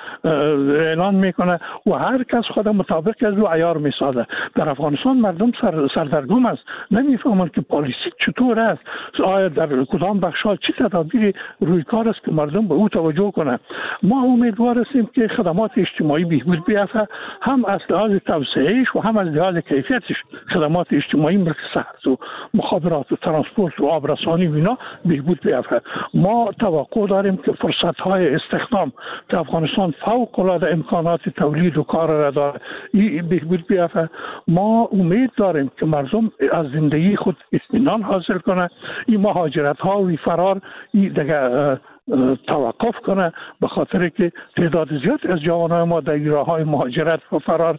اعلان میکنه و هر کس خود مطابق از او عیار میسازه. در افغانستان مردم سردرگم است، نمیفهمند که پالیسی چطور است، آیا در کدام بخش ها چه تدابیر روی کار است که مردم به او توجه کنه. ما امیدوار هستیم که خدمات اجتماعی بهبود بیافته، هم از لحاظ توسعهش و هم از لحاظ کیفیتش. خدمات اجتماعی مثل صحت و مخابرات و ترانسپورت و آبرسانی و اینا بهبود بیافته. ما توقع داریم که فرصت های استخدام در افغانستان فوق العاده امکانات تولید و کار را داره، این بهبود بیافته. ما امید داریم که مردم از زندگی خود اطمینان حاصل کنه، این مهاجرت ها و فرار دیگه توقف کنه، به خاطر که تعداد زیاد از جوانای ما در راههای مهاجرت و فرار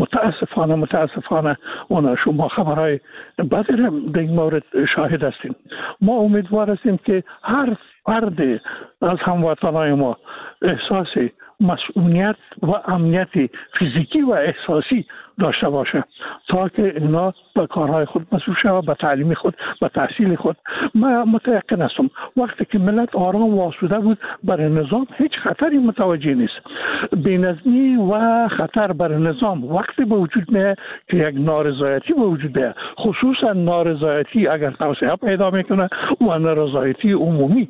متاسفانه اونا شما خبرهای بدی در این مورد شاهد هستیم. ما امیدوار هستیم که هر فرد از هموطنای ما احساس مسئولیت و امنیت فیزیکی و احساسی داشته باشه تا که اینا به کارهای خود مسئول شود، به تعلیم خود، به تحصیل خود. من متيقن هستم وقتی که ملت آرام و آسوده بود برای نظام هیچ خطری متوجه نیست. بی‌نظمی و خطر برای نظام وقتی به وجود میاد که یک نارضایتی به وجود میاد، خصوصا نارضایتی اگر توسعه پیدا میکنه و نارضایتی عمومی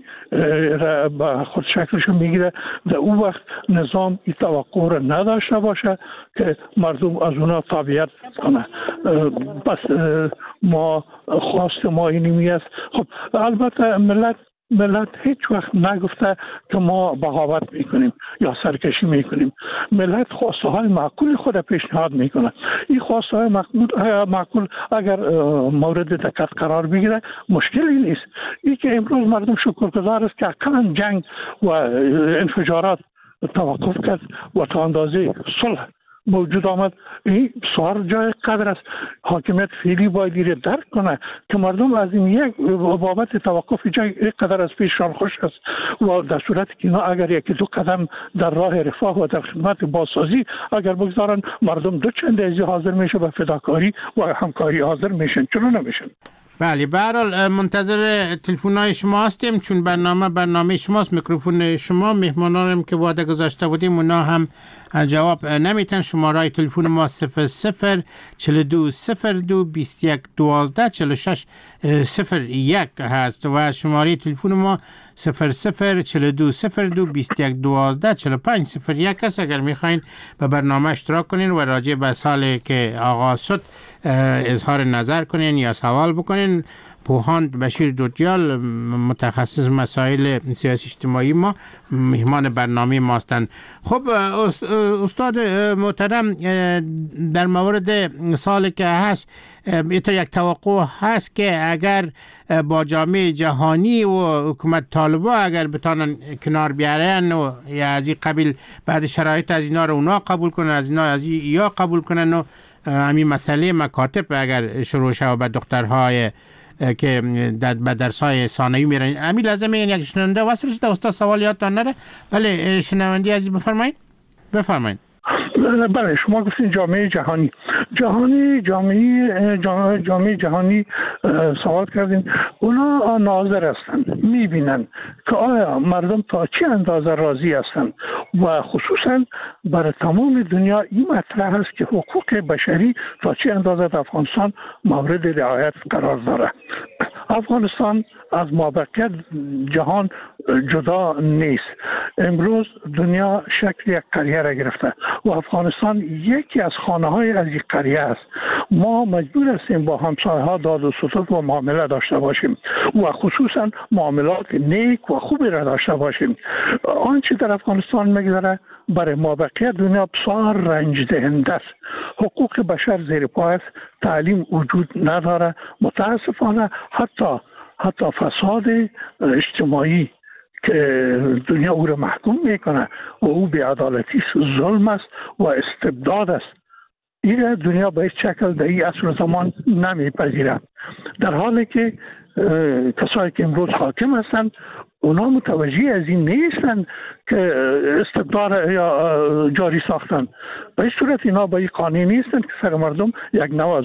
به خود شکلش میگیره، در اون وقت نظام این توقع را نداشته باشه که مردم از اونا تابعیت کنه. پس ما خواست ما اینی است. خب البته ملت هیچ وقت نگفته که ما بغاوت میکنیم یا سرکشی میکنیم. ملت خواسته های معقول خود پیشنهاد میکنه. این خواسته های معقول اگر مورد دقت قرار بگیره مشکلی نیست. این که امروز مردم شکرگزار است که اقلا جنگ و انفجارات توقف کرد و تا اندازه صلح موجود آمد. این بسیار جای قدر است. حاکمیت فعلی باید درک کنه که مردم از این یک بابت توقف جنگ قدر از پیششان خوش است و در صورتی که اینا اگر یکی دو قدم در راه رفاه و در خدمت بازسازی اگر بگذارن، مردم دو چند ازی حاضر میشه به فداکاری و همکاری حاضر میشن. چرا نمیشن؟ بله، به هر حال منتظر تلفن‌های شما هستیم چون برنامه شماست، میکروفون شما. مهمانانم که وعده گذاشته بودیم اونا هم جواب نمیتن. شماره تلفن ما 00 42 02 21 12 46 01 هست و شماره تلفن ما 00 42 02 21 12 45 01 است. اگر میخواین به برنامه اشتراک کنین و راجع به سالی که آغاز شد اظهار نظر کنین یا سوال بکنین، پوهان بشیر دوتیال متخصص مسائل سیاسی اجتماعی ما مهمان برنامه ما هستند. خب استاد محترم، در مورد سالی که هست یک توقع هست که اگر با جامعه جهانی و حکومت طالبان اگر بتانن کنار بیارن و از این قبیل بعد شرایط از اینا رو اونا قبول کنن، از اینا از یا قبول کنن و همین مسئله مکاتب اگر شروع شود به دخترهای که به درس‌های ثانوی میرن، همین لازمه یک شنونده وصل شده. استاد سوال یادتان نره؟ بله شنوندی عزیز بفرمایید. بله، شما گفتین جامعه جهانی سوال کردین. اونا ناظر هستن، میبینن که آیا مردم تا چه اندازه راضی هستن و خصوصا برای تمام دنیا این مطرح هست که حقوق بشری تا چه اندازه در افغانستان مورد رعایت قرار داره. افغانستان از مابقیت جهان جدا نیست. امروز دنیا شکل یک قریه را گرفته و افغانستان یکی از خانه های از یک قریه است. ما مجبور هستیم با همسایه ها داد و ستد و معامله داشته باشیم و خصوصا معاملات نیک و خوبی را داشته باشیم. آنچه در افغانستان میگذره برای مابقیت دنیا بسیار رنج دهنده است. حقوق بشر زیر پای است، تعلیم وجود نداره. متاسفانه حتی فساد اجتماعی که دنیا او را محکوم میکنه و او بی‌عدالتی است، ظلم است و استبداد است. این دنیا به هیچ شکل در این عصر زمان نمیپذیرد. در حالی که کسایی که امروز حاکم هستند اونا متوجه از این نیستند که استبداد یا جاری ساختن. به این صورت اینا به این قانع نیستند که سر مردم یک نوع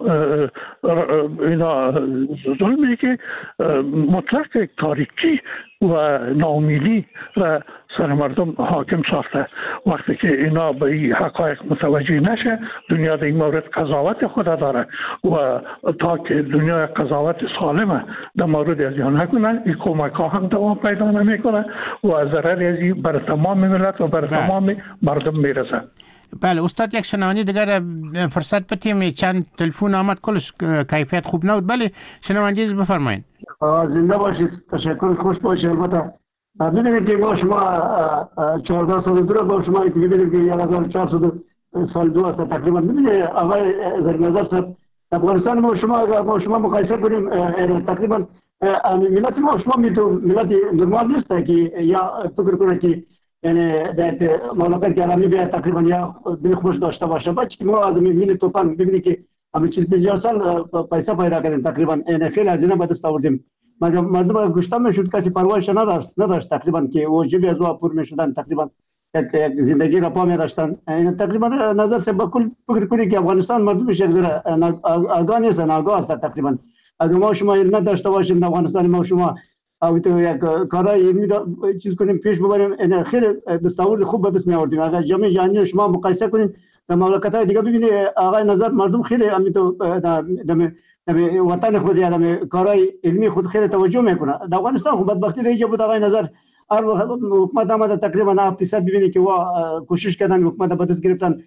ظلمی که مطلق تاریکی و ناامیدی و سر مردم حاکم ساخته. وقتی که اینا به این حقایق متوجه نشه، دنیا در این مورد قضاوت خود داره و تا که دنیا قضاوت سالمه در مورد از اینا نکنه، این کمک ها هم دوام پیدا نمیکنه و از ضرر ازی برای تمام ملت و برای تمام مردم میرسه. بله استاد، یک شنوندی دیگر فرصت بدیم. چند تلفن آمد کلش کیفیت خوب نبود. بله شنوندی بفرمایید. زنده باشید، تشکر، خوش باشید. البته ببینید که ما شما 14 سال دور با شما که ببینید که 1400 سال دو است تقریبا. ببینید آقای زرنظر صاحب، افغانستان ما شما مقایسه کنیم تقریبا ملت ما شما ملت نرمال نیست که یا فکر کنه که یعنی در مملکت گرامی به تقریبا یا دل خوش داشته باشه. بچه ما از میبینید توپان ببینید که همه چیز 50 سال پیسه پیدا کردیم تقریبا. خیلی از اینا به دست آوردیم. مردم گوشتم میشد، کسی پروایش نداشت تقریبا که او جبی از او پر میشدن تقریبا. یک زندگی را پا می داشتن. تقریبا نظر سے بکل فکر کنی که افغانستان مردمش یک ذره آگاه نیستن، آگاه هستند. تقریبا اگر ما شما علم نداشته باشیم افغانستان، ما شما او تو یک کارای علمی چیز کنیم پیش ببریم، خیلی دستاورد خوب به دست می آوردیم. اگر جامعه جهانی شما مقایسه کنید در مملکت‌های دیگه ببینید آقای نظر مردم خیلی امیتو وطن خود یا در کارهای علمی خود خیلی توجه میکنه. در افغانستان خود بدبختی دیگه بود آقای نظر هر حکومت آمده تقریبا 9% ببینید که کوشش کردن حکومت به دست گرفتن،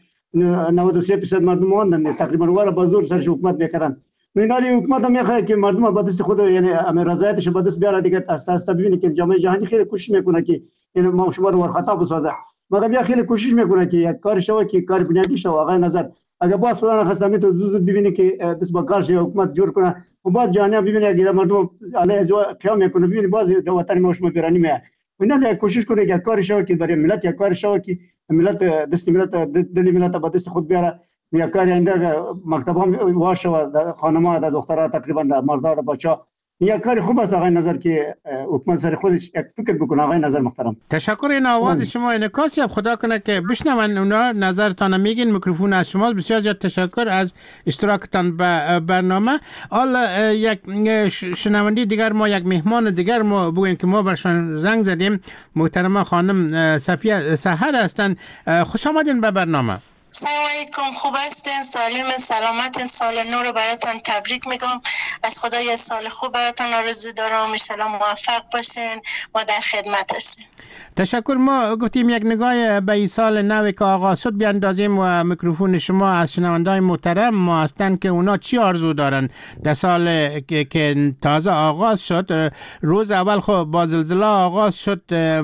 93% مردم ماندن تقریبا واره با زور سرش حکومت میکردن. اینالی حکومت هم میخواد که مردم به دست خود یعنی رضایتش به دست بیاره دیگه. اساسا ببینید که جامعه جهانی خیلی کوشش میکنه که این ما شما رو خطا بسازه، مگر بیا خیلی کوشش میکنه که یک کار شوه که کار بنیادی شوه. آقای نظر اگر باز خدا نخواسته می تو زود ببینید که دست با کارش حکومت جور کنه و باز جهانی ببینید اگر مردم علیه قیام میکنه ببینید باز وطن ما شما بیرانی میاد. اینا کوشش کنه که کار شوه که برای ملت یک کار شوه که ملت دست ملت دل ملت به دست خود بیاره. یک کاری اینجا مکتبام واشه و خانم‌ها و دخترها تقریبا مردا و بچه‌ها یک کاری خوب است آقای نظر که حکومت سر خودش یک فکر بکنه. آقای نظر محترم تشکر. این آواز شما انعکاسی اب خدا کنه که بشنون اونا نظرتان میگین. میکروفون از شماست. بسیار زیاد تشکر از اشتراکتان به برنامه. حالا یک شنوندی دیگر ما یک مهمان دیگر ما بگویم که ما برشان زنگ زدیم. محترمه خانم صفیه سحر هستن. خوش آمدین به برنامه. سلام علیکم، خوب هستین؟ سلامت سال نو رو براتون تبریک میگم. از خدا یه سال خوب براتون آرزو دارم. ان شاءالله موفق باشین. ما در خدمت هستیم. تشکر. ما گفتیم یک نگاه به این سال نوی که آغاز شد بیاندازیم و میکروفون شما از شنونده‌های محترم ما هستند که اونا چی آرزو دارن در سال که تازه آغاز شد. روز اول خب با زلزله آغاز شد،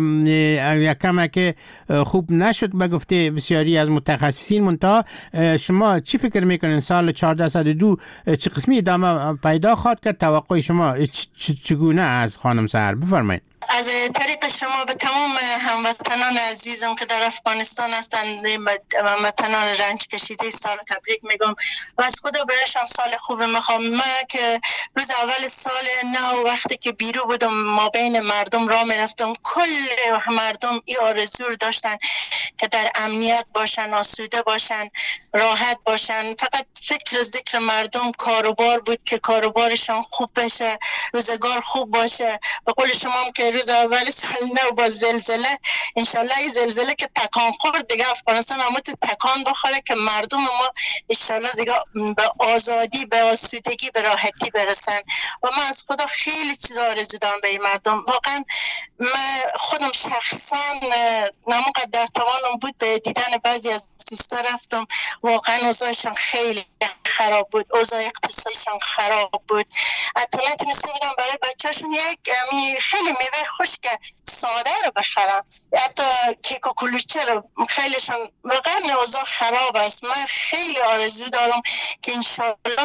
یک کمک خوب نشد به گفته بسیاری از متخصصین. منتها شما چی فکر میکنین سال 1402 چه قسمی ادامه پیدا خواهد کرد؟ توقع شما چگونه از خانم سحر؟ بفرمایید. از طریق شما به تمام هموطنان عزیزم که در افغانستان هستند، هموطنان رنج کشیده، سال تبریک میگم و از خدا برایشان سال خوب میخوام. من که روز اول سال نو وقتی که بیرون بودم ما بین مردم راه میرفتم، کل مردم این آرزو داشتن که در امنیت باشن، آسوده باشن، راحت باشن. فقط فکر ذکر مردم کاروبار بود که کاروبارشان خوب بشه، روزگار خوب باشه. به قول شما که روز اول سال نو با زلزله، انشالله این زلزله که تکان خورد دیگه افغانستان همه تو تکان بخوره که مردم ما انشالله دیگه به آزادی، به آسودگی، به راحتی برسن. و من از خدا خیلی چیزا آرزو دارم به این مردم. واقعا من خودم شخصا نموقع در توانم بود به دیدن بعضی از دوستا رفتم. واقعا اوضاعشان خیلی خراب بود، اوضاع اقتصادیشان خراب بود. حتی نتونسته بودم برای بچه‌شون یک خیلی میوه خشک ساده رو بخرم، حتی کیک و کلوچه رو. خیلیشان واقعا اوضاع خراب است. من خیلی آرزو دارم که انشالله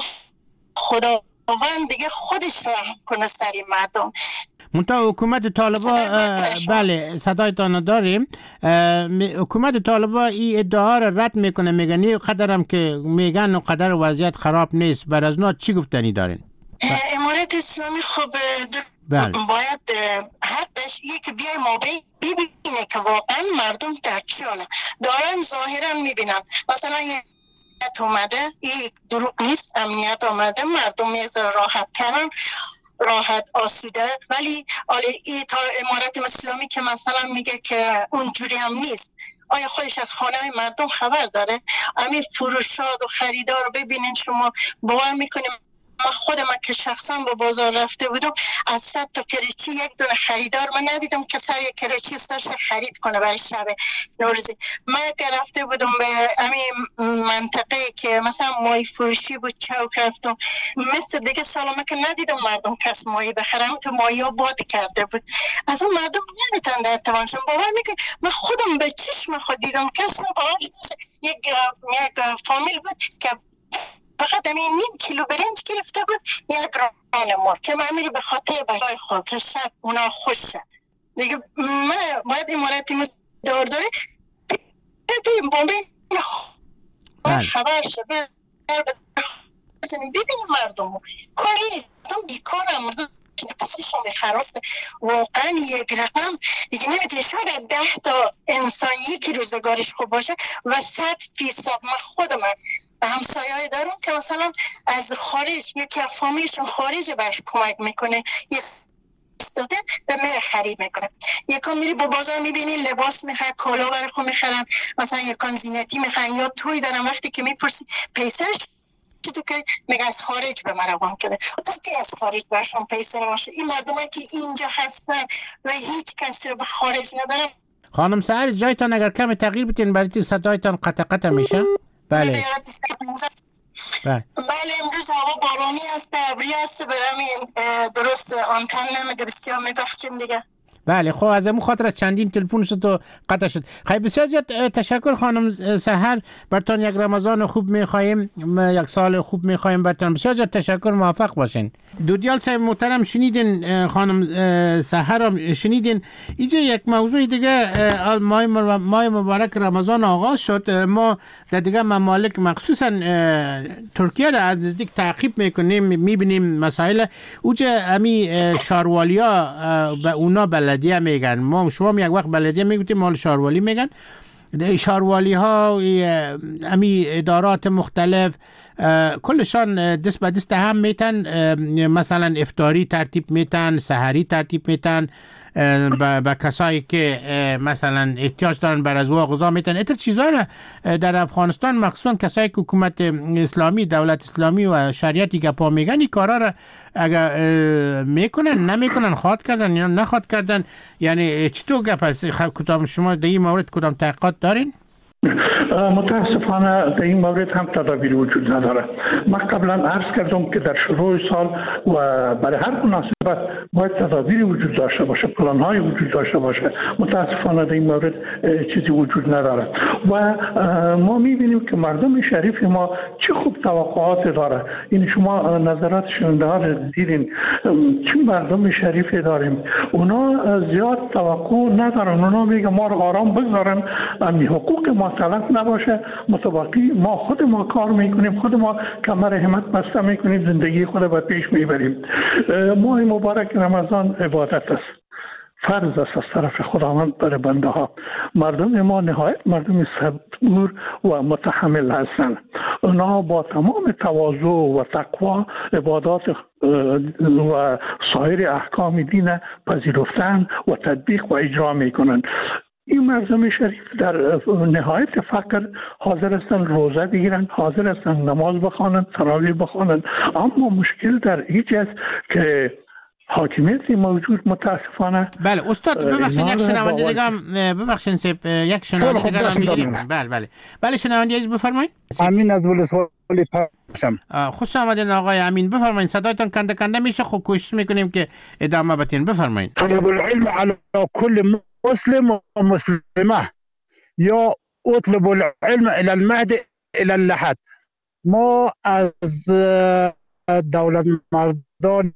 خداوند دیگه خودش رحم کنه سر این مردم. منتها حکومت طالبا، بله صدایتان داریم، حکومت طالبا این ادعا را رد میکنه، میگن قدرم که میگن و قدر وضعیت خراب نیست. بر از اونا چی گفتنی دارین؟ امارت اسلامی خب باید حقش که بیای ما ببینه که واقعا مردم در چی حاله دارن. ظاهرا میبینن مثلا امنیت اومده، این دروغ نیست، امنیت آمده، مردم یه ذره راحت ترن، راحت آسوده. ولی امارت اسلامی که مثلا میگه که اونجوری هم نیست. آیا خودش از خانه های مردم خبر داره؟ همین فروشات و خریدار رو ببینین شما، باور میکنیم من خودم که شخصا به بازار رفته بودم از 100 تا کریچی یک دونه خریدار من ندیدم که سر یک کریچی استاش خرید کنه برای شب نوروزی. من که رفته بودم به همین منطقه که مثلا ماهی فروشی بود چوک رفتم، مثل دیگه سالمه که ندیدم مردم کس ماهی بخرم، تو ماهی ها باد کرده بود. از اون مردم نمیتونن در توانشون. باور میکنی من خودم به چشم خود دیدم کس یک فامیل بود که فقط نیم کیلو برنج گرفته بود، یک ران مار که من میری به خاطر بچه‌های خاکش اونا خوشه دیگه. من باید امارتی داره این بومبه خبر شد ببینیم مردم کاری نیست. بیکار مردم پوستشون خراسته واقعا یک رقم دیگه نمیتونه. شاید 10 تا انسان یکی روزگارش خوب باشه و 100% من خودم همسایه‌ای دارم که مثلا از خارج یکی از فامیلشون خارج برش کمک میکنه، استاده و میره خرید میکنه. یکان میری با بازار میبینی لباس میخواد، کالا برای خود میخرن، مثلا یکان زینتی میخوان یا توی دارن. وقتی که میپرسی پیسرش تو که میگه از خارج به من روان کرده، تا که از خارج برشون پیسر باشه. این مردمایی که اینجا هستن و هیچ کسی رو به خارج ندارن. خانم سحر جایتان اگر کم تغییر بتین برای صدایتان قطع میشه. بله بله امروز هوا بارانی است، ابری است، برام درست آنتن نمیده، بسیار میبخشیم دیگه. بله خب از امون خاطر از چندین تلفن شد و قطع شد. خیلی بسیار زیاد تشکر خانم سحر، برتان یک رمضان خوب میخواهیم، یک سال خوب میخواهیم برتان. بسیار زیاد تشکر، موفق باشین. دودیال صاحب محترم شنیدین خانم سحر هم شنیدین. اینجا یک موضوع دیگه، ماه مبارک رمضان آغاز شد. ما در دیگه ممالک مخصوصا ترکیه را از نزدیک تعقیب میکنیم، میبینیم مسائل اوجه امی شاروالی‌ها به اونا بلدیه میگن. ما شما یک وقت بلدیه میگوتیم، مال شاروالی میگن. شاروالی ها امی ادارات مختلف کلشان دست به دست هم میتن، مثلا افطاری ترتیب میتن، سحری ترتیب میتن با کسایی که مثلا احتیاج دارن بر از غذا میتن. ایتر چیزا را در افغانستان مخصوصا کسایی که حکومت اسلامی، دولت اسلامی و شریعتی که پا میگن این کارا را اگر میکنن نمیکنن، خواد کردن یا نخواد کردن، یعنی چطور گپ است؟ کدام شما در این مورد کدام تحقیقات دارین؟ متاسفانه در این مورد هم تدابیر وجود نداره. من قبلا عرض کردم که در شروع سال و برای هر مناسبت باید تدابیری وجود داشته باشه، پلان‌های وجود داشته باشه. متاسفانه در این مورد چیزی وجود نداره و ما می‌بینیم که مردم شریف ما چه خوب توقعات داره. این شما نظرات شنونده ها دیدین چه مردم شریفی داریم، اونا زیاد توقع ندارن. اونا میگن ما رو آرام بگذارن، امی حقوق ما طلب نباشه، متوقی ما خود ما کار میکنیم، خود ما کمر همت بسته میکنیم، زندگی خود به پیش میبریم. ماه مبارک رمضان عبادت است، فرض است از طرف خداوند بر بنده ها. مردم ما نهایت مردم صبور و متحمل هستند. اونا با تمام تواضع و تقوا عبادات و سایر احکام دین پذیرفتن و تطبیق و اجرا میکنند. این مردم شریف در نهایت فقر حاضر هستند روزه بگیرن، حاضر هستند نماز بخوانند، تراویح بخوانند. اما مشکل در اینجا است که حاکمیت موجود متاسفانه. بله استاد ببخشید یک شنونده دیگه ببخشید سیب یک شنونده دیگه رو میگیریم. بله شنونده عزیز بفرمایید. امین از ولسوالی پاشم. خوش آمدین آقای امین، بفرمایید. صدایتان کنده کنده میشه، خب کوشش میکنیم که ادامه بدین. بفرمایید. طلب العلم علی كل مسلم و مسلمه یا اطلب العلم الى المهد الى اللحد. ما از دولت مردان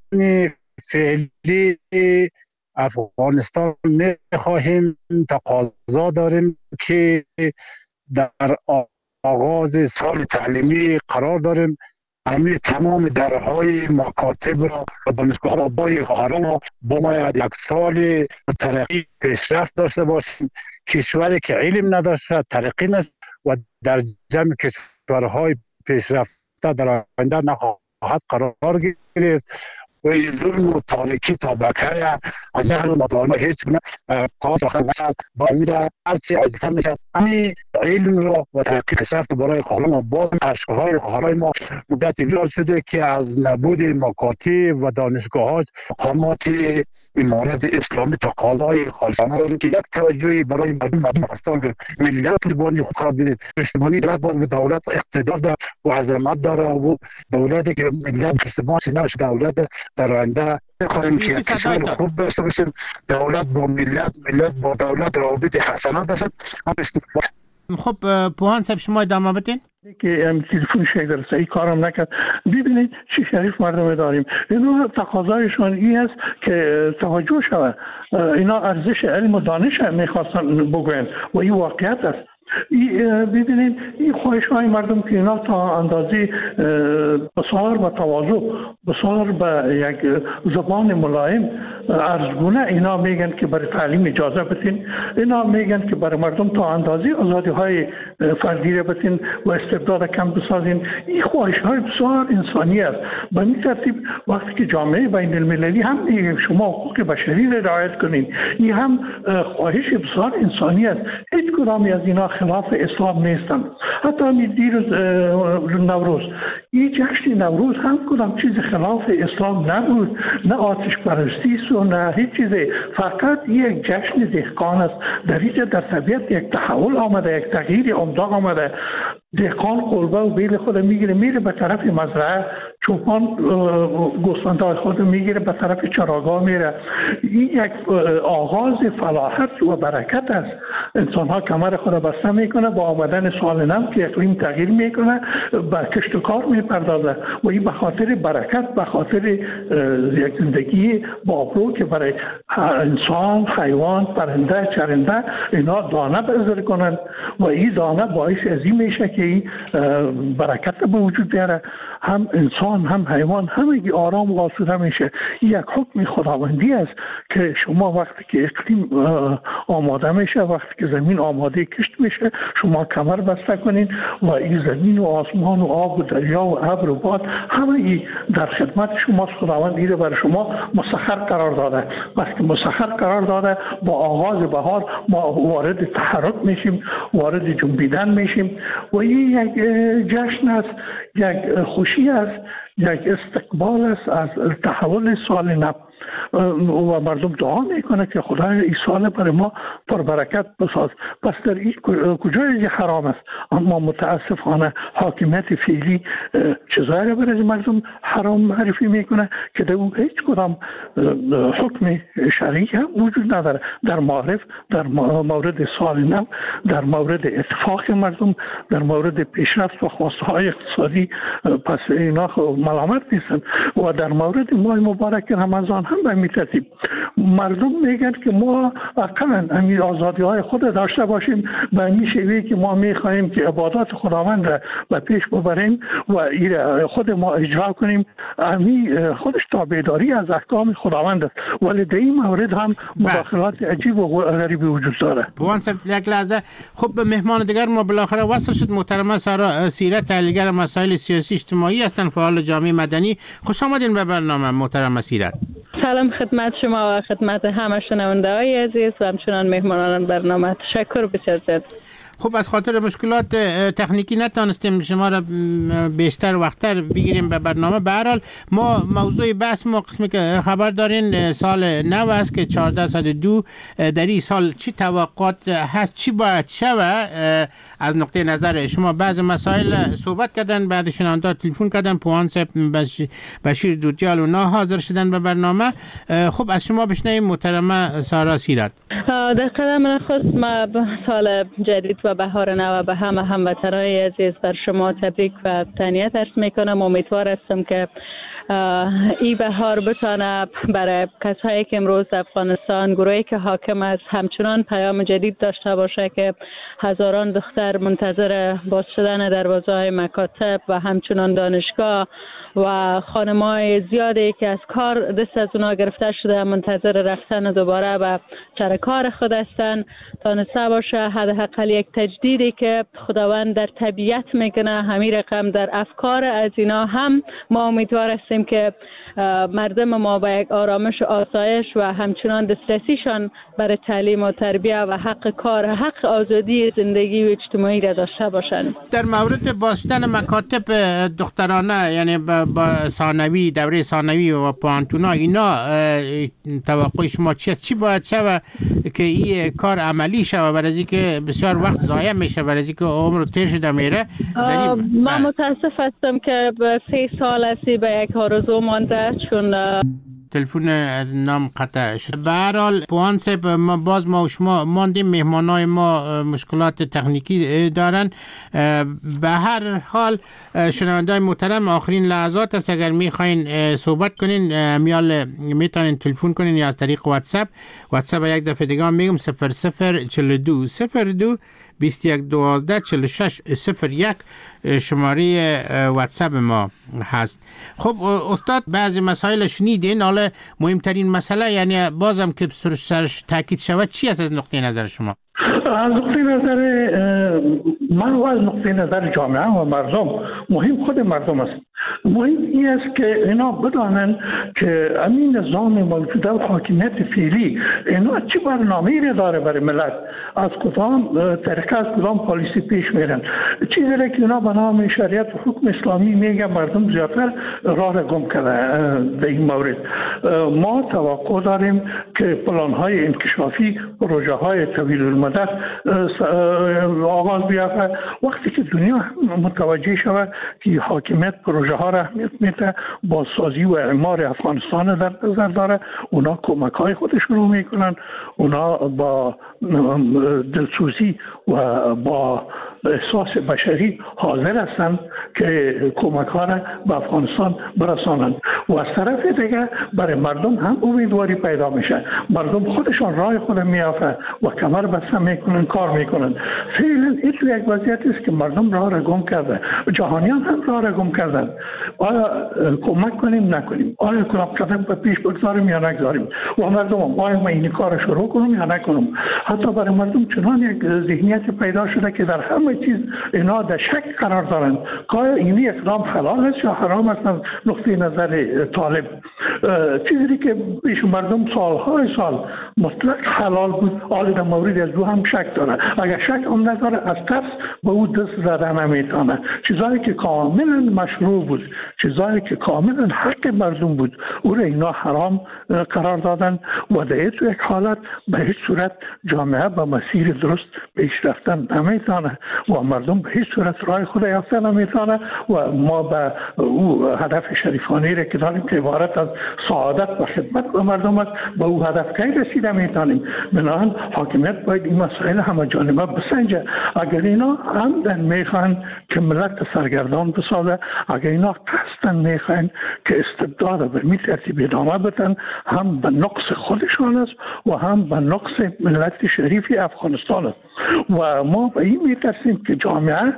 فعلی افغانستان میخواهیم، تقاضا داریم که در آغاز سال تعلیمی قرار داریم همین تمام درهای مکاتب را و دانشگاه را با خواهران باید یک سال ترقی پیشرفت داشته باشیم. کشوری که علم نداشته ترقی نیست و در جمع کشورهای پیشرفته در آینده نخواهد قرار گرفت. و این ظلم و تاریکی طبقه از جهل و مطالعه هیچ گونه کار نشد با امید هرچی عزیزتر میشد. همین علم را و تحقیق پیشرفت برای خواهران و باز اشکهای خواهرای ما مدتی بیار شده که از نبود مکاتب و دانشگاه ها مقامات امارت اسلامی تقاضای خالصانه داریم که یک توجهی برای مردم افغانستان ملیت پشتیبانی خود را بدید. پشتیبانی دولت باز به دولت اقتدار داره و عظمت داره و دولتی که ملیت پشتیبان نشه دولت در آینده می‌خواهیم که کشور خوب داشته باشیم، دولت با ملت، ملت با دولت روابط حسنه داشت. خب پوهان صاحب شما ادامه بدین. که تلفن شکل رسایی کارم نکرد. ببینید چه شریف مردم داریم. اینا تقاضایشون این است که توجه شود. اینا ارزش علم و دانش میخواستن بگوین و این واقعیت است. ببینید این خواهش های مردم که اینا تا اندازه بسیار با تواضع، بسیار با یک زبان ملایم ارزگونه اینا میگن که برای تعلیم اجازه بتین، اینا میگن که برای مردم تا اندازه آزادی های فردی را بتین و استبداد کم بسازین. این خواهش های بسیار انسانی است. به این ترتیب وقتی که جامعه بین المللی هم میگه شما حقوق بشری را رعایت کنین، این هم خواهش بسیار انسانی است. هیچ کدامی از اینا خلاف اسلام نیستند. حتی دیروز نوروز، این جشن نوروز هم کدام چیز خلاف اسلام نبود، نه آتش پرستی و نه هیچ چیزی، فقط یک جشن دهقان است. در اینجا در طبیعت یک تحول آمده، یک تغییر عمده آمده. دهقان قلبه و بیل خود میگیره میره به طرف مزرعه، چوپان گوسفندهای خود میگیره به طرف چراگاه میره. این یک آغاز فلاحت و برکت است. انسان ها کمر خود بسته میکنه، با آمدن سال نو که اقلیم تغییر میکنه به کشت و کار میپردازه و این به خاطر برکت، به خاطر یک زندگی بابرو که برای انسان، حیوان، پرنده، چرنده اینا دانه بذار کنن و این دانه باعث ازی میشه که این برکت به وجود بیاره. هم انسان هم حیوان همگی آرام و آسوده میشه. یک حکم خداوندی است که شما وقتی که اقلیم آماده میشه، وقتی که زمین آماده کشت میشه، شما کمر بسته کنین و این زمین و آسمان و آب و دریا و ابر و باد همگی در خدمت شماست. خداوند این برای شما مسخر قرار داده. وقتی مسخر قرار داده با آغاز بهار ما وارد تحرک میشیم، وارد جنبیدن میشیم و این یک جشن است، یک خوشی است، یک استقبال است از تحول سال نو و مردم دعا میکنه که خدای این سال برای ما پربرکت بساز. پس در این کجای حرام است، اما متاسفانه حاکمیت فعلی چیزایی را برای مردم حرام معرفی میکنه که در اون هیچ کدام حکم شرعی هم وجود نداره. در معرف، در مورد سال نو، در مورد اتفاق مردم، در مورد پیشرفت و خواسته های اقتصادی، پس اینا ملامت نیستن. و در مورد ماه مبارک رمضان هم به این ترتیب مردم میگن که ما اقلا همین آزادی های خود داشته باشیم، به این شیوهی که ما میخواهیم که عبادات خداوند را به پیش ببریم و خود ما اجرا کنیم. همین خودش تابعداری از احکام خداوند است، ولی در این مورد هم مداخلات عجیب و غریبی وجود داره. یک لحظه. خب به مهمان دیگر ما بالاخره وصل شد. محترمه سارا سیرت، تحلیلگر مسائل سیاسی اجتماعی هستند، فعال جامعه مدنی. خوش آمدین به برنامه محترمه سیرت. سلام خدمت شما و خدمت همه شنونده‌های عزیز و همچنان مهمانان برنامه. تشکر بسیار زیاد. خب از خاطر مشکلات تکنیکی نتونستیم شما را بیشتر وقتتر بگیریم به برنامه. به هر حال ما موضوع بحث ما قسمی که خبر دارین سال نو است که 1402. در این سال چی توقعات هست، چی باید شود از نقطه نظر شما؟ بعض مسائل صحبت کردن، بعد شنونده تلفن کردن، پوان صاحب بشیر دودجال اونا حاضر شدن به برنامه. خب از شما بشنویم محترمه سارا سیرت. در قدم نخست ما سال جدید و بهار نو به همه هموطنان عزیز بر شما تبریک و تهنیت عرض میکنم. امیدوار هستم که این بهار بتانه برای کسایی که امروز افغانستان گروهی که حاکم است همچنان پیام جدید داشته باشه که هزاران دختر منتظر باز شدن دروازه‌های مکاتب و همچنان دانشگاه و خانم‌های زیادی که از کار دست از اونا گرفته شده منتظر رفتن دوباره به سر کار خود هستند تانسته باشه حداقل یک تجدیدی که خداوند در طبیعت میکنه همین رقم در افکار از اینا هم ما امیدوار هستیم که مردم ما با یک آرامش و آسایش و همچنان دسترسیشان برای تعلیم و تربیت و حق کار، حق آزادی زندگی و اجتماعی را داشته باشند. در مورد بازداشتن مکاتب دخترانه، یعنی با ثانوی، دوره ثانوی و پانتونا، اینا توقع شما چیست؟ چی باید شود که این کار عملی شود؟ برای از اینکه بسیار وقت ضایع میشه، برای از اینکه عمر تیر شده میره. من متاسف هستم که 3 سال هستی به یک آرزو مانده، چون تلفن از نام قطع شد. به هر حال پوان صاحب، ما و شما ماندیم، مهمانای ما مشکلات تکنیکی دارن. به هر حال شنونده‌های محترم، آخرین لحظات است، اگر میخواین صحبت کنین میتونین تلفن کنین یا از طریق واتساپ یک دفعه دیگه میگم 0042 02 2112 4601 شماره واتساپ ما هست. خب استاد بعضی مسائل شنیدین، حالا مهمترین مسئله یعنی بازم که سرش تاکید شود چی است از نقطه نظر شما؟ از نقطه نظر من و از نقطه نظر جامعه و مردم، مهم خود مردم است. مهم این است که اینا بدانند که این نظام موجوده و حاکمیت فعلی اینا چه برنامه‌ای داره برای ملت، از کدام طریقه از کدام پالیسی پیش میرن. چیزی را که اینا به نام شریعت و حکم اسلامی میگه مردم زیادتر راه را گم کرده در این مورد. ما توقع داریم که پلان‌های انکشافی، پروژه‌های طویل المدت آغاز بیافته. وقتی که دنیا متوجه شود که حاکمیت پروژه ها را اهمیت میده، بازسازی و اعمار افغانستان در نظر داره، اونا کمک های خودشون رو میکنن، اونا با دلسوزی و با احساس بشری حاضر هستند که کمک ها را به افغانستان برسانند و از طرف دیگه برای مردم هم امیدواری پیدا میشه. مردم خودشان راه خود میافته و کمر بسته میکنن، کار میکنن. فعلا این یک وضعیت است که مردم راه را گم کرده، جهانیان هم راه را گم کردن. آیا کمک کنیم نکنیم؟ آیا کدام قدم به پیش بگذاریم یا نگذاریم؟ و مردم آیا ما این کار شروع کنیم یا نکنیم؟ حتی برای مردم چنان یک ذهنیت پیدا شده که در همه چیز اینا در شک قرار دارند که آیا این اقدام حلال است یا حرام است از نقطه نظر طالب. چیزی که پیش مردم سالهای سال مطلق حلال بود، آلی در مورد از دو هم شک داره. اگر شک هم نداره از ترس به او دست زده نمیتونه. چیزایی که کاملا مشروع بود، چیزایی که کاملا حق مردم بود، او را اینا حرام قرار دادن و در یک حالت به هیچ صورت جامعه به مسیر درست پیش رفتن نمیتونه و مردم به هیچ صورت راه خود یافته نمیتونه و ما به او هدف شریفانه را که داریم که عبارت از سعادت و خدمت به مردم است، به او هدف کی رسیده میتونیم. بنابراین حاکمیت باید این مسائل همه جانبه بسنجه. اگر اینا عمدن میخوان که ملت سرگردان بسازه، اگر اینا قصدن میخوان که استبداد به می ترتیب ادامه بدن، هم به نقص خودشان است و هم به نقص ملت شریف افغانستان است. و ما به این میترسیم که جامعه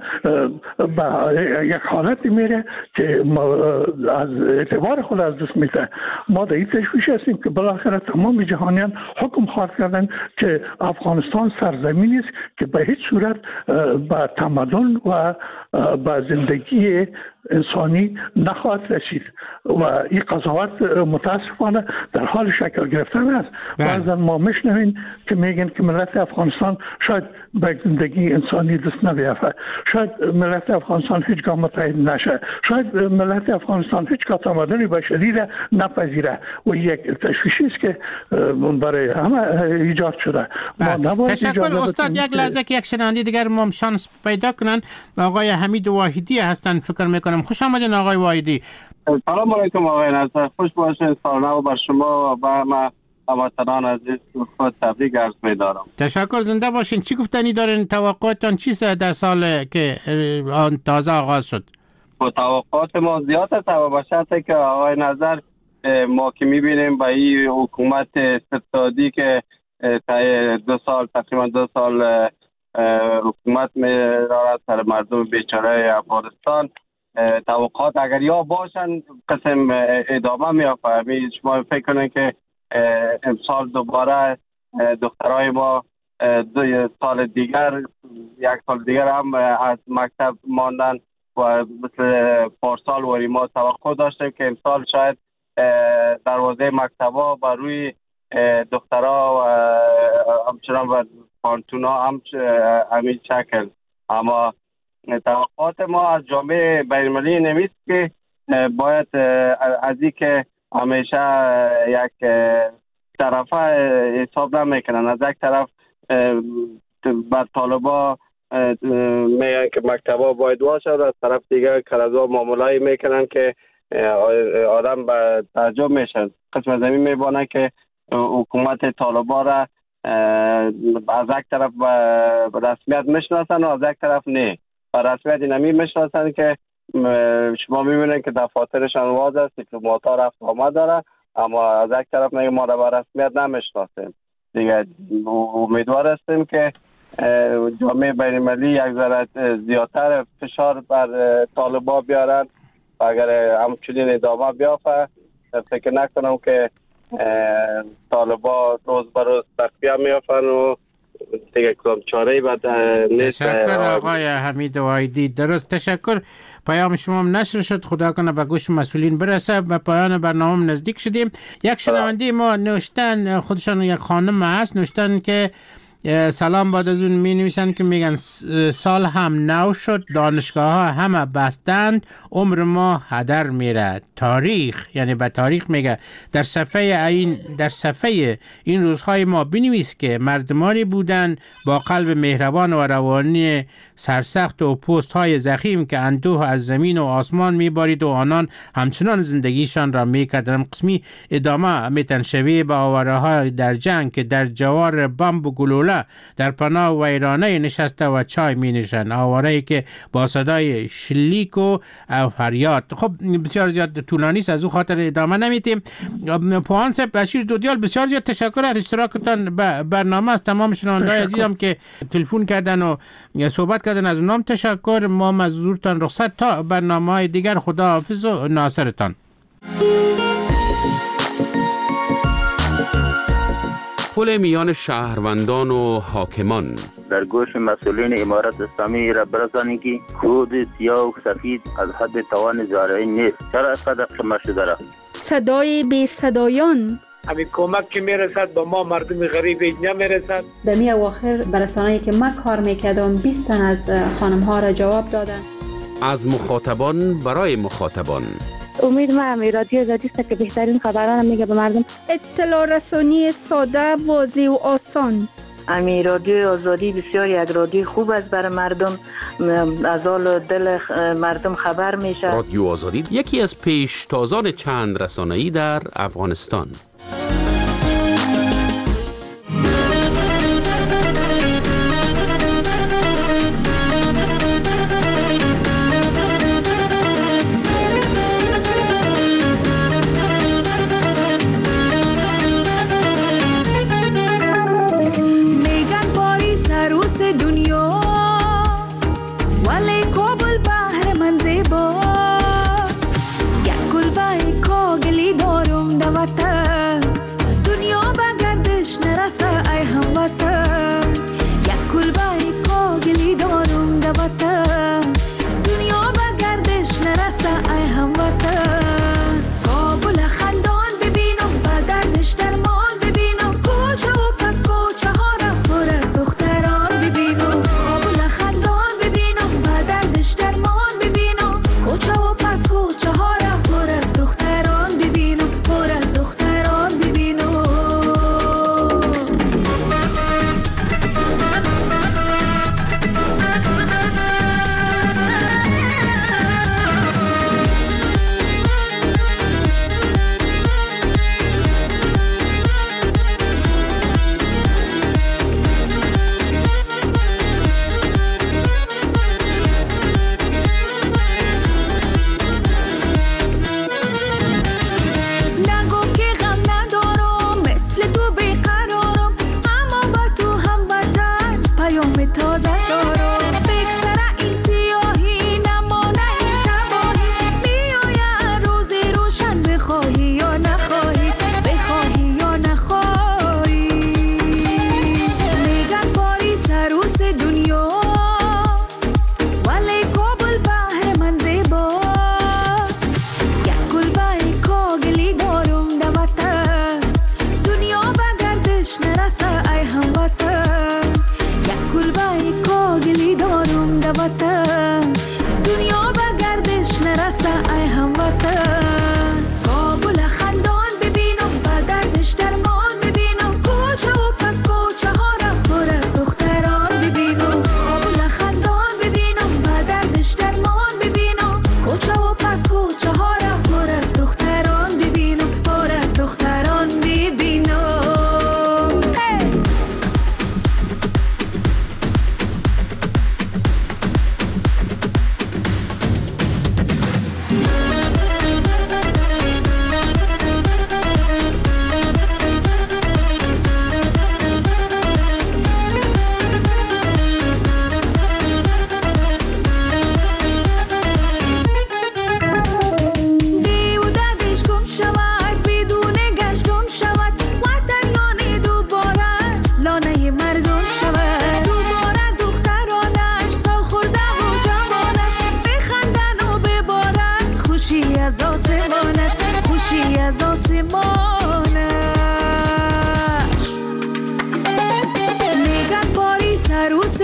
به یک حالت میره که از اعتبار خود از دست میده. ما در این تشویش هستیم که بالاخره تمام جهانیان حکم خواهد کردن که افغانستان سرزمینی است که به هیچ صورت به تمدن و به زندگی انسانی نخواهد رسید و این قضاوت متاسفانه در حال شکل گرفتن است. بعضا ما میشنویم که میگن که ملت افغانستان شاید به زندگی انسانی دست نبیافته، شاید ملت افغانستان هیچگاه متحد نشه، شاید ملت افغانستان هیچگاه تمدن بشری را نپذیره و یک تشویشی است که برای همه ایجاد شده. تشکر استاد. یک لحظه که یک شنونده دیگر ما شانس پیدا کنن، آقای حمید واحدی هستن فکر میکنم. خوش آمدین آقای واحدی. سلام علیکم آقای نصر، خوش باشین. سال نو بر شما و به هموطنان عزیز خود تبریک عرض می‌دارم. تشکر، زنده باشین. چی گفتنی دارین؟ توقعاتتان چیست در سال که آن تازه آغاز شد؟ توقعات ما زیاد است و به شرطی که آقای نظر ما که می‌بینیم با این حکومت استبدادی که تقریبا دو سال حکومت می‌دارد سر مردم بیچاره افغانستان، توقعات اگر یا باشن قسم ادامه می‌یافته. شما فکر کنین که امسال دوباره دخترای ما سال دیگر یک سال دیگر هم از مکتب ماندن و مثل پارسال وری ما توقع داشتیم که امسال شاید دروازه مکتبا بر روی دخترها و همچنان و پانتونا هم همین شکل. اما توقعات ما از جامعه بین‌المللی نمیست که باید از این که همیشه یک طرفه حساب نمیکنن. از یک طرف بر طالبا میگن که مکتبا باید باشه، از طرف دیگه کلازا معامله‌ای میکنن که آدم به تعجب میشن. قسم زمین میبانن که حکومت طالبا را از یک طرف به رسمیت میشناسن و از یک طرف نه. به رسمیت نمی میشناسن که شما میبینید که دفاترشان واز است، دیپلمات‌ها رفت آمد داره، اما از یک طرف میگه ما را به رسمیت نمیشناسیم. دیگه امیدوار هستیم که جامعه بین المللی یک ذره زیادتر فشار بر طالبان بیارن و اگر همچنین ادامه بیافته فکر نکنم که طالبان روز به روز تقویه میافن و دیگه کدام چاره‌ای بعد نیست. تشکر آقای حمید وایدی. درست، تشکر. پیام شما هم نشر شد، خدا کنه به گوش مسئولین برسه. به پایان برنامه نزدیک شدیم. یک شنونده ما نوشتن، خودشان یک خانم هست، نوشتن که سلام بعد از اون می نویسن که میگن سال هم نو شد، دانشگاه ها همه بستند، عمر ما هدر میره. تاریخ، یعنی به تاریخ میگه در صفحه این روزهای ما بنویس که مردمانی بودن با قلب مهربان و روانی سرسخت و پوست های زخیم که اندوه از زمین و آسمان میبارید و آنان همچنان زندگیشان را میکردن. قسمی ادامه میتنشوی به آواره های در جنگ که در جوار بمب و گلوله در پناه ویرانه نشسته و چای می نوشند. آواره‌ای که با صدای شلیک و فریاد. خب بسیار زیاد طولانی است، از اون خاطر ادامه نمیدیم. پوهان صاحب بشیر دودیال، بسیار زیاد تشکر از اشتراکتان به برنامه. از تمام شنونده‌های عزیزم که تلفن کردن و صحبت کردن از اونام تشکر. ما مزورتان رخصت تا برنامه‌های دیگر. خداحافظ و ناصرتان. پل میان شهروندان و حاکمان در گوش مسئولین امارت اسلامی را برسانید که خود سیاه و سفید از حد توان زارعی نیست. چرا اینقدر قمه شده را؟ صدای بی صدایان، همین کمک که میرسد با ما مردم غریب اینجا میرسد. در می اواخر برسانه‌ای که من کار میکردم 20 تن از خانم ها را جواب دادن. از مخاطبان برای مخاطبان. امید من رادیو آزادی است که بهترین خبران میگه به مردم. اطلاع رسانی ساده، واضح و آسان. امی رادیو آزادی بسیار یک رادیو خوب است برای مردم، از حال دل مردم خبر میشه. رادیو آزادی یکی از پیشتازان چند رسانه‌ای در افغانستان.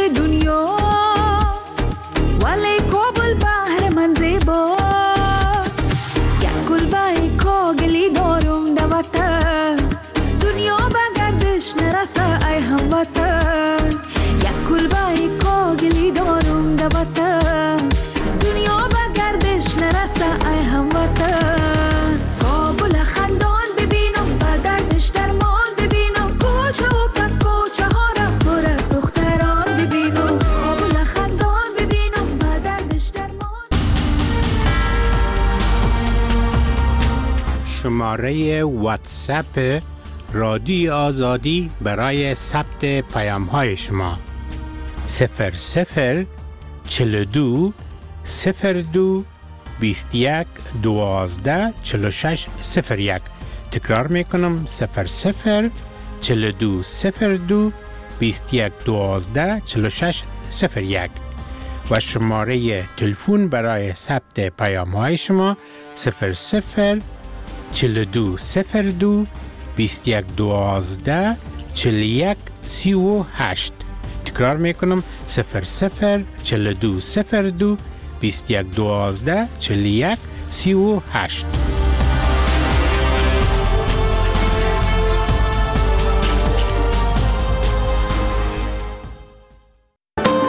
دنیا ولی کابل بحر من زیباست یک کلبه کاغلی دارم در وطن دنیا به گردش نرسه ای هموطن یک کلبه کاغلی دارم در وطن دنیا به گردش نرسه ای هموطن کابل خندان ببینم به دردش درمان ببینم کوچه و پس کوچه ها را پر از دختران ببینم کابل خندان ببینم به دردش درمان. شماره واتساپ رادیو آزادی برای ثبت پیام های شما 00 42 02 21 12 46 01. تکرار میکنم 00 42 02 21 12 46 01 و شماره تلفن برای ثبت پیام های شما 00 42 02 21 12 41 38. تکرار میکنم 00 42 02 21 12 41 38.